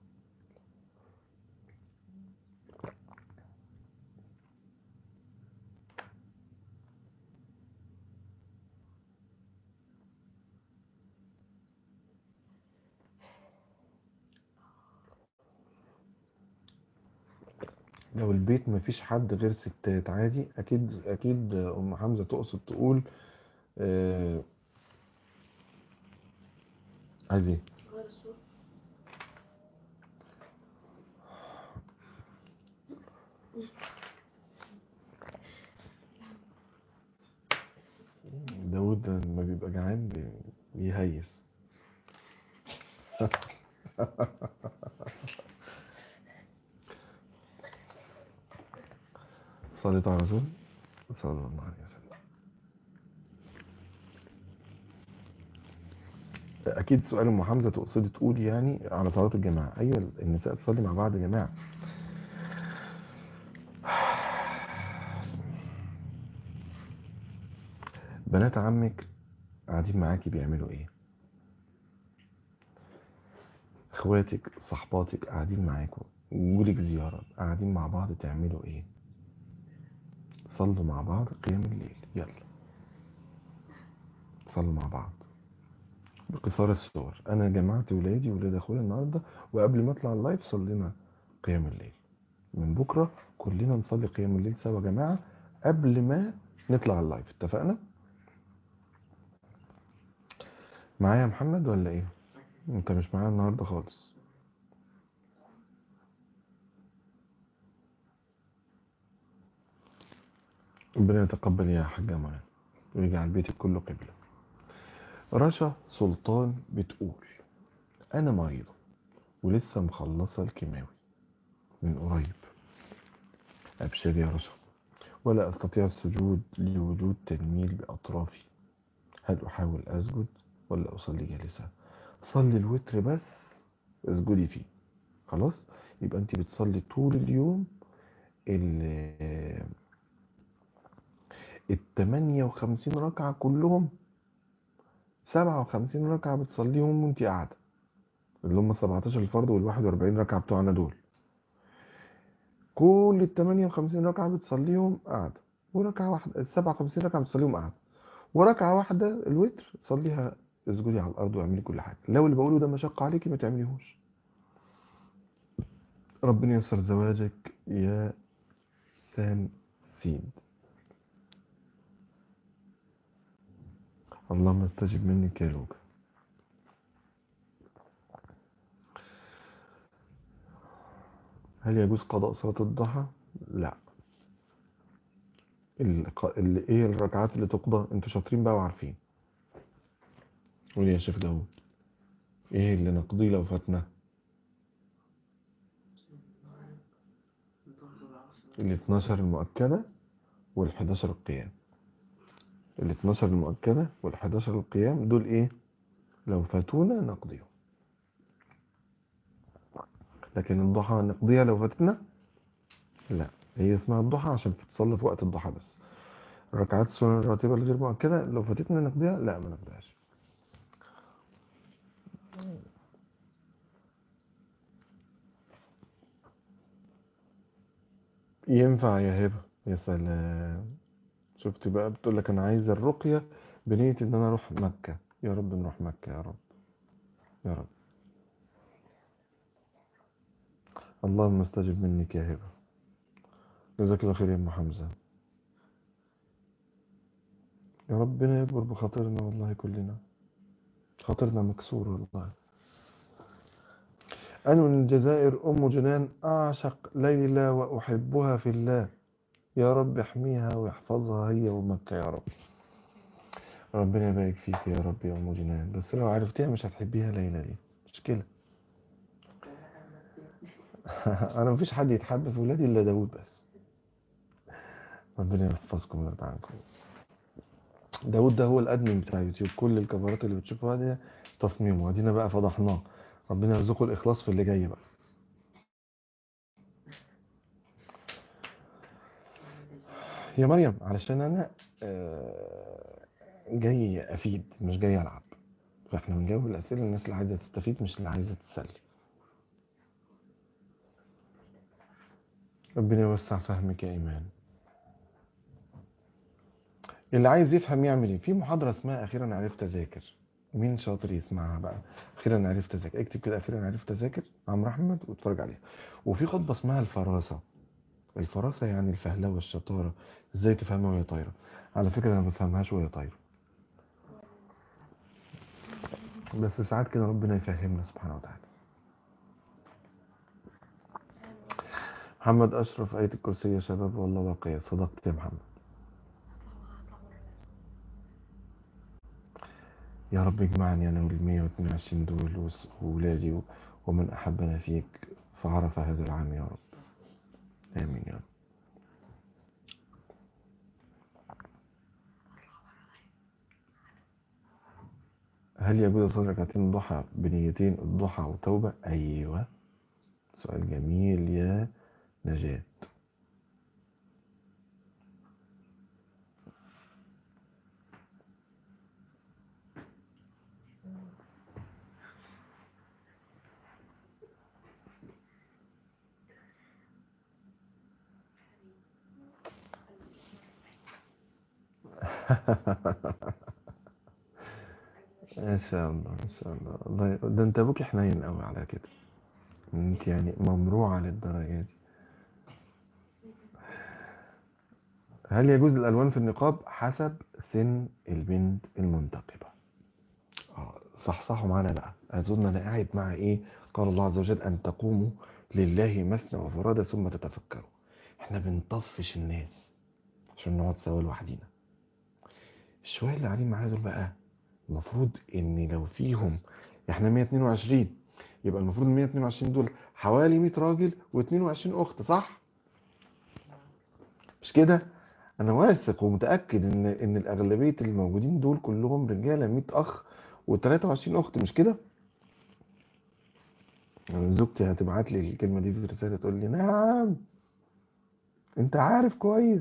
لو البيت مفيش حد غير ستات عادي، أكيد أكيد أم حمزة تقصد تقول عايز إيه؟ داود لما بيبقى جعان بيهيس. صليت على الرسول صلى الله عليه وسلم. اكيد سؤال ام حمزه تقصدي تقول يعني على صلاه الجماعه. ايوه النساء تصلي مع بعض يا جماعه. بنات عمك قاعدين معاكي بيعملوا ايه؟ اخواتك صحباتك قاعدين معاكم، وجولك زياره قاعدين مع بعض تعملوا ايه؟ صلوا مع بعض قيام الليل. يلا صلوا مع بعض بقصار الصور. انا جمعت ولادي وولاد اخويا النهارده، وقبل ما اطلع اللايف صلينا قيام الليل. من بكره كلنا نصلي قيام الليل سوا يا جماعه قبل ما نطلع اللايف. اتفقنا؟ معايا يا محمد ولا ايه؟ انت مش معايا النهارده خالص. ربنا يتقبل يا حاجه معايا ويجعل بيتك كله قبله. رشا سلطان بتقول انا مريضه ولسه مخلصه الكيماوي من قريب. ابشري يا رشا، ولا أستطيع السجود لوجود تنميل بأطرافي، هل أحاول أسجد ولا أصلي جالسة؟ صلي الوتر بس اسجدي فيه، خلاص. يبقى أنت بتصلي طول اليوم ال 58 ركعة كلهم، 57 ركعة بتصليهم وانت قاعدة، اللي هم 17 الفرض وال 41 ركعة بتوعنا دول. كل ال 58 ركعة بتصليهم قاعدة، وركعة واحدة ال 57 ركعة بتصليهم قاعدة، وركعة واحدة الوتر صليها اسجدي على الأرض واعملي كل حاجة. لو اللي بقوله ده مشقة عليكي ما تعمليهوش. ربنا ييسر زواجك يا سام سيد. اللهم استجب منك يا لوجا. هل يجوز قضاء صلاة الضحى؟ لا. اللي ايه الركعات اللي تقضى؟ انتوا شاطرين بقى وعارفين. قول يا شيخ داود، ايه اللي نقضيه لو فاتنا؟ ال 12 المؤكدة وال 11 القيام. ال 12 المؤكدة وال 11 القيام دول ايه؟ لو فاتونا نقضيهم. لكن الضحى نقضيها لو فاتتنا؟ لا. هي اسمها الضحى عشان بتتصلى في وقت الضحى بس. الركعات السنن الراتبة الغير مؤكدة لو فاتتنا نقضيها؟ لا، ما نقضيهاش. ينفع يا هبة؟ يا سلام. شفت بقى، بتقول لك انا عايز الرقية بنية ان انا اروح مكة. يا رب نروح مكة يا رب، يا رب. اللهم استجب منك يا هبة. جزاك الله خير يا ام حمزة. يا ربنا يكبر بخاطرنا والله، كلنا خاطرنا مكسور والله. أنا من الجزائر أم جنان، أعشق ليلى وأحبها في الله. يا رب احميها ويحفظها هي ومكة يا رب. ربنا يبارك فيك يا رب يا أم جنان. بس لو عرفتيها مش هتحبيها ليلى دي مشكلة. أنا مفيش حد يتحب في ولادي إلا داود بس. ربنا يحفظكم ويرضى عنكم. داود ده هو الأدمن بتاع يوتيوب، كل الكفرات اللي بتشوفوها دي تصميمه، ودينا بقى فضحناه. ربنا يرزقه الإخلاص في اللي جاي بقى. يا مريم، علشان أنا جاي أفيد مش جاي ألعب، فاحنا بنجاوب الأسئلة الناس اللي عايزة تستفيد مش اللي عايزة تتسلي. ربنا يوسع فهمك يا إيمان. اللي عايز يفهم يعمل ايه؟ في محاضرة اسمها أخيرا عرفت أذاكر، مين شاطر يسمعها بقى؟ أخيرا عرفت أذاكر، اكتب كده أخيرا عرفت أذاكر عمرو أحمد واتفرج عليها. وفي خطبة اسمها الفراسة. الفراسة يعني الفهلوة والشطارة، ازاي تفهمها وهي طايرة. على فكرة أنا ما بفهمهاش وهي طايرة، بس ساعات كده ربنا يفهمنا سبحانه وتعالى. محمد أشرف، آية الكرسي يا شباب والله باقية. صدقت يا محمد. يا رب اجمعني أنا وال 122 دول وولادي ومن أحبنا فيك فعرف هذا العام يا رب. آمين يا رب. هل يجوز أصلي ركعتين الضحى بنيتين الضحى وتوبة؟ أيوة، سؤال جميل يا نجاة. ما شاء الله ما شاء الله. ده انت ابوك حنين قوي على كده، انت يعني ممروعة للدرجة دي. هل يجوز الألوان في النقاب حسب سن البنت المنتقبة؟ صحصحوا معانا بقى. أظن أنا قاعد مع إيه؟ قال الله عز وجل أن تقوموا لله مثنى وفرادى ثم تتفكروا. إحنا بنطفش الناس عشان نقعد سوا لوحدينا. الشوية اللي قاعدين معايا دول بقى المفروض إن لو فيهم، إحنا 122، يبقى المفروض 122 دول حوالي 100 راجل و22 أخت، صح؟ مش كده؟ انا واثق ومتاكد ان الاغلبيه الموجودين دول كلهم رجاله، 100 اخ و23 اخت، مش كده؟ يعني زوجتي هتبعت لي الكلمه دي في رساله تقول لي نعم انت عارف كويس.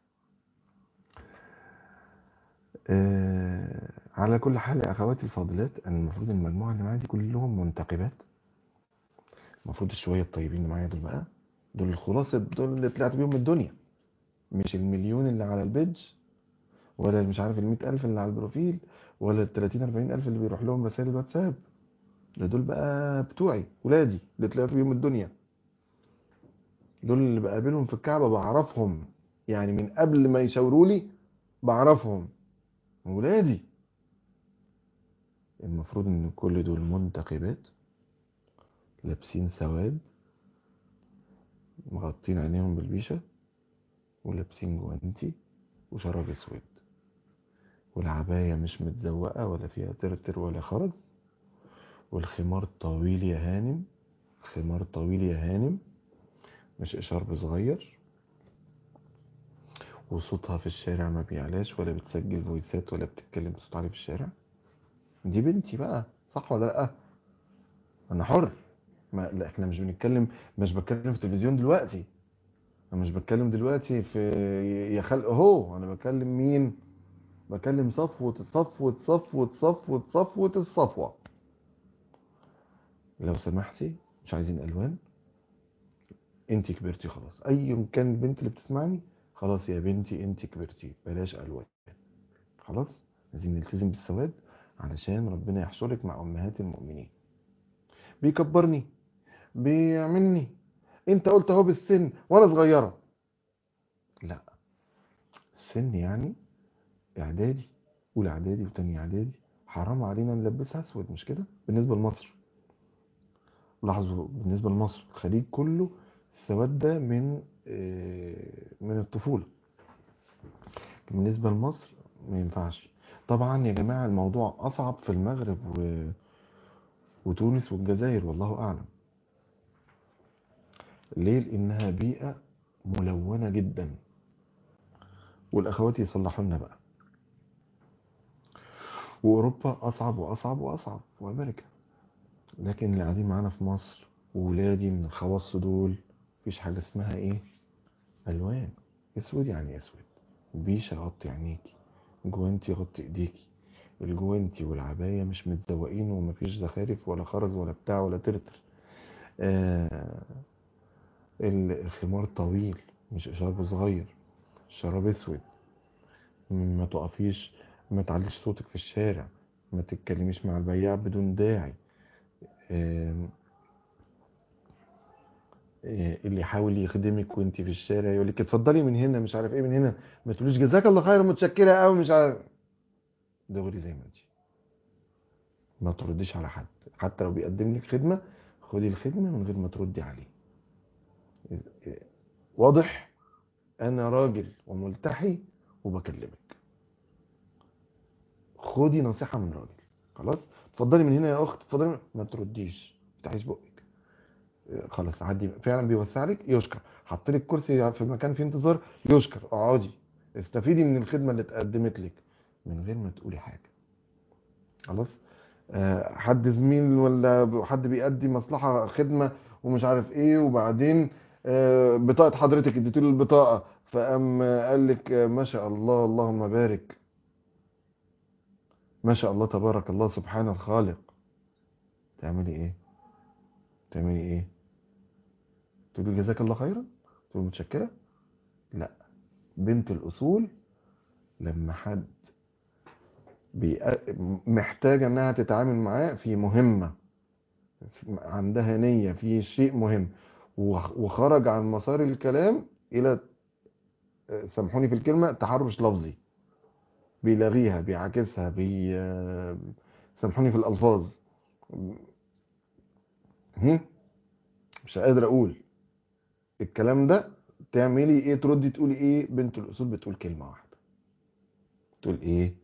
على كل حال يا اخواتي الفاضلات، انا المفروض المجموعه اللي معايا دي كلهم منتقبات. المفروض الشويه الطيبين اللي معايا دول بقى، دول الخلاصه، دول اللي طلعت بيهم من الدنيا، مش المليون اللي على البيج، ولا مش عارف ال100,000 اللي على البروفيل، ولا ال30-40,000 اللي بيروح لهم رسائل الواتساب. ده دول بقى بتوعي، ولادي اللي طلعت بيهم الدنيا، دول اللي بقابلهم في الكعبة بعرفهم، يعني من قبل ما يشاوروا لي بعرفهم، ولادي. المفروض ان كل دول منتقبات، لابسين سواد، مغطين عينيهم بالبيشة، ولابسين جوانتي وشراب اسود، والعباية مش متزوقة ولا فيها ترتر ولا خرز، والخمار طويل يا هانم، خمار طويل يا هانم، مش اشارب صغير، وصوتها في الشارع ما بيعلاش، ولا بتسجل فويسات، ولا بتتكلم بصوت عالي في الشارع. دي بنتي بقى، صح ولا لا؟ انا حر. ما لا، احنا مش بنتكلم، مش بتكلم في التلفزيون دلوقتي، انا مش بتكلم دلوقتي في يا خلق اهو، انا بكلم مين؟ بكلم صفوة الصفوة. لو سمحتي، مش عايزين الوان، انت كبرتي خلاص، اي كان البنت اللي بتسمعني، خلاص يا بنتي انت كبرتي، بلاش الوان، خلاص. عايزين نلتزم بالسواد علشان ربنا يحشرك مع امهات المؤمنين. بيكبرني، بيعملني، انت قلت اهو بالسن وانا صغيره. لا، السن يعني اعدادي، اولى اعدادي وتانية اعدادي، حرام علينا نلبسها اسود، مش كده؟ بالنسبه لمصر، لاحظوا، بالنسبه لمصر الخليج كله السواد ده من الطفوله. بالنسبه لمصر ما ينفعش. طبعا يا جماعه الموضوع اصعب في المغرب وتونس والجزائر، والله اعلم. ليه؟ لانها بيئه ملونه جدا، والاخوات يصلحوا لنا بقى. واوروبا اصعب واصعب واصعب، وامريكا. لكن اللي قاعدين معانا في مصر وولادي من الخواص دول، مفيش حاجه اسمها ايه؟ الوان. اسود يعني اسود، بيشه غطي عينيكي، جوانتي غطي ايديكي. الجوانتي والعبايه مش متزوقين، ومفيش زخارف ولا خرز ولا بتاع ولا ترتر. آه الخمار طويل، مش شراب صغير، شراب اسود. ما تقفيش، ما تعليش صوتك في الشارع، ما تتكلميش مع البياع بدون داعي. آه اللي يحاول يخدمك وانت في الشارع يقول لك اتفضلي من هنا، مش عارف ايه من هنا، ما تقوليش جزاك الله خير متشكره قوي، مش عارف. دغري زي ما انت، ما ترديش على حد، حتى لو بيقدم لك خدمه خدي الخدمه من غير ما تردي عليه. واضح؟ انا راجل وملتحي وبكلمك، خدي نصيحه من راجل. خلاص، اتفضلي من هنا يا اخت، اتفضلي ما ترديش، ما تفتحيش بقك. خلاص عدي، فعلا بيوسع لك يشكر، حط لك كرسي في مكان فيه انتظار يشكر، اقعدي، استفيدي من الخدمه اللي اتقدمت لك من غير ما تقولي حاجه. خلاص. حد زميل ولا حد بيأدي مصلحه خدمه ومش عارف ايه، وبعدين بطاقه حضرتك اديت له البطاقه، فقام قال لك ما شاء الله اللهم بارك، ما شاء الله تبارك الله سبحان الخالق. تعملي ايه؟ تعملي ايه؟ تقولي جزاك الله خيرا؟ تقولي متشكره؟ لا. بنت الاصول لما حد محتاجة انها تتعامل معاه في مهمة، عندها نية في شيء مهم، وخرج عن مسار الكلام الى سامحوني في الكلمة تحرش لفظي، بيلغيها، بيعاكسها، سامحوني في الالفاظ. هم؟ مش قادر اقول الكلام ده. تعملي ايه؟ تردي تقولي ايه؟ بنت الاصول بتقول كلمة واحدة، تقول ايه؟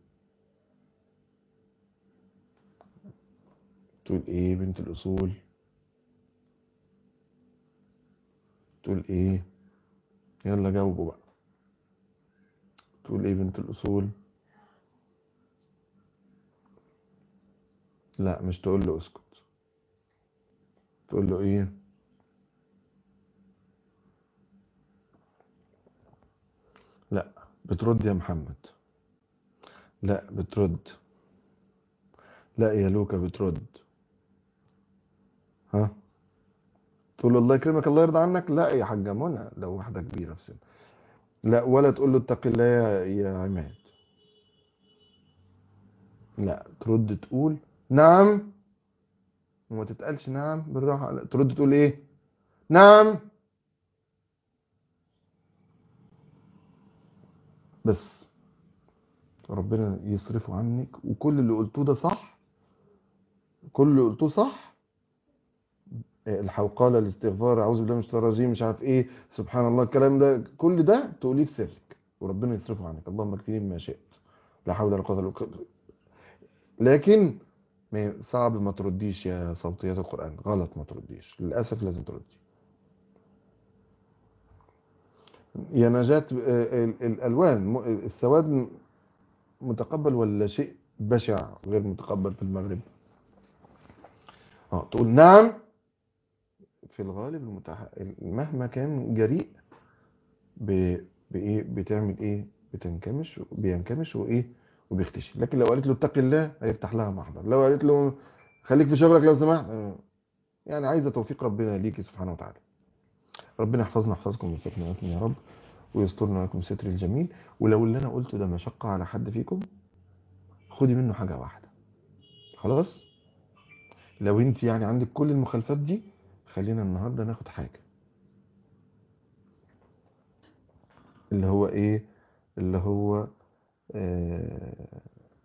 تقول ايه بنت الاصول؟ تقول ايه؟ يلا جاوبوا بقى. تقول ايه بنت الاصول؟ لا مش تقول له اسكت، تقول له ايه؟ لا بترد يا محمد، لا بترد، لا يا لوكا بترد. ها تقول له الله يكرمك الله يرضى عنك؟ لا يا حاجة منى لو واحدة كبيرة في سن. لا ولا تقول له اتق الله يا عماد، لا ترد تقول نعم، وما تتقالش نعم بالراحة، لا ترد تقول ايه؟ نعم بس. ربنا يصرفه عنك، وكل اللي قلتوه ده صح، كل اللي قلتوه صح. الحوقله، الاستغفار، اعوذ بالله من الشيطان الرجيم، مش عارف ايه، سبحان الله، الكلام ده كل ده تقوليه في سرك وربنا يصرفه عنك. اللهم اكفني بما شئت، لا حول ولا قوه الا بالله. لكن صعب ما ترديش يا صوتيات القران، غلط ما ترديش للاسف، لازم تردي. يا نجاة الالوان السواد متقبل ولا شيء بشع غير متقبل في المغرب؟ تقول نعم. في الغالب مهما كان جريء ب... بايه بتعمل ايه؟ بتنكمش، بينكمش وايه وبيختشي. لكن لو قالت له اتق الله هيفتح لها محضر، لو قالت له خليك في شغلك لو سمحت، يعني عايزه توفيق ربنا ليكي سبحانه وتعالى. ربنا يحفظنا يحفظكم ويوفقنا وياكم يا رب، ويسترنا وياكم ستر الجميل. ولو اللي انا قلته ده مشقه على حد فيكم، خدي منه حاجه واحده خلاص. لو انت يعني عندك كل المخالفات دي، خلينا النهارده ناخد حاجه، اللي هو ايه؟ اللي هو آه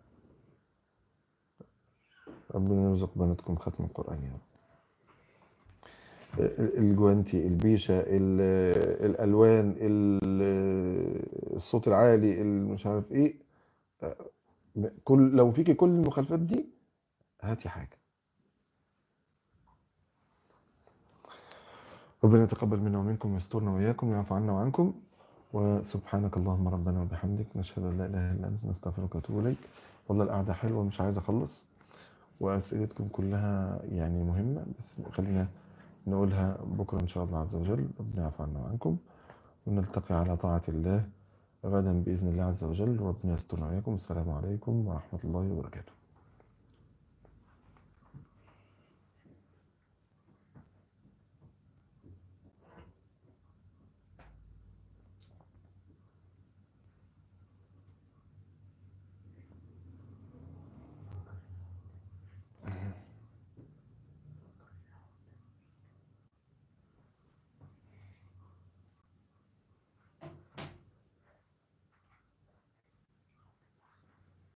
ربنا يرزق بناتكم ختم القرآن يا رب. الجوانتي، البيشة، الألوان، الصوت العالي، مش عارف ايه، لو فيكي كل المخالفات دي هاتي حاجة. ربنا يتقبل منا ومنكم ويسترنا وإياكم ويعفو عنا وعنكم. وسبحانك اللهم ربنا وبحمدك، نشهد ان لا اله الا انت، نستغفرك ونتوب اليك. والله القعدة حلوة مش عايز اخلص، واسئلتكم كلها يعني مهمة، بس خلينا نقولها بكرة إن شاء الله عز وجل. ربنا يعفو عنا وعنكم، ونلتقي على طاعة الله غدا بإذن الله عز وجل. وربنا يسترنا وإياكم. السلام عليكم ورحمة الله وبركاته.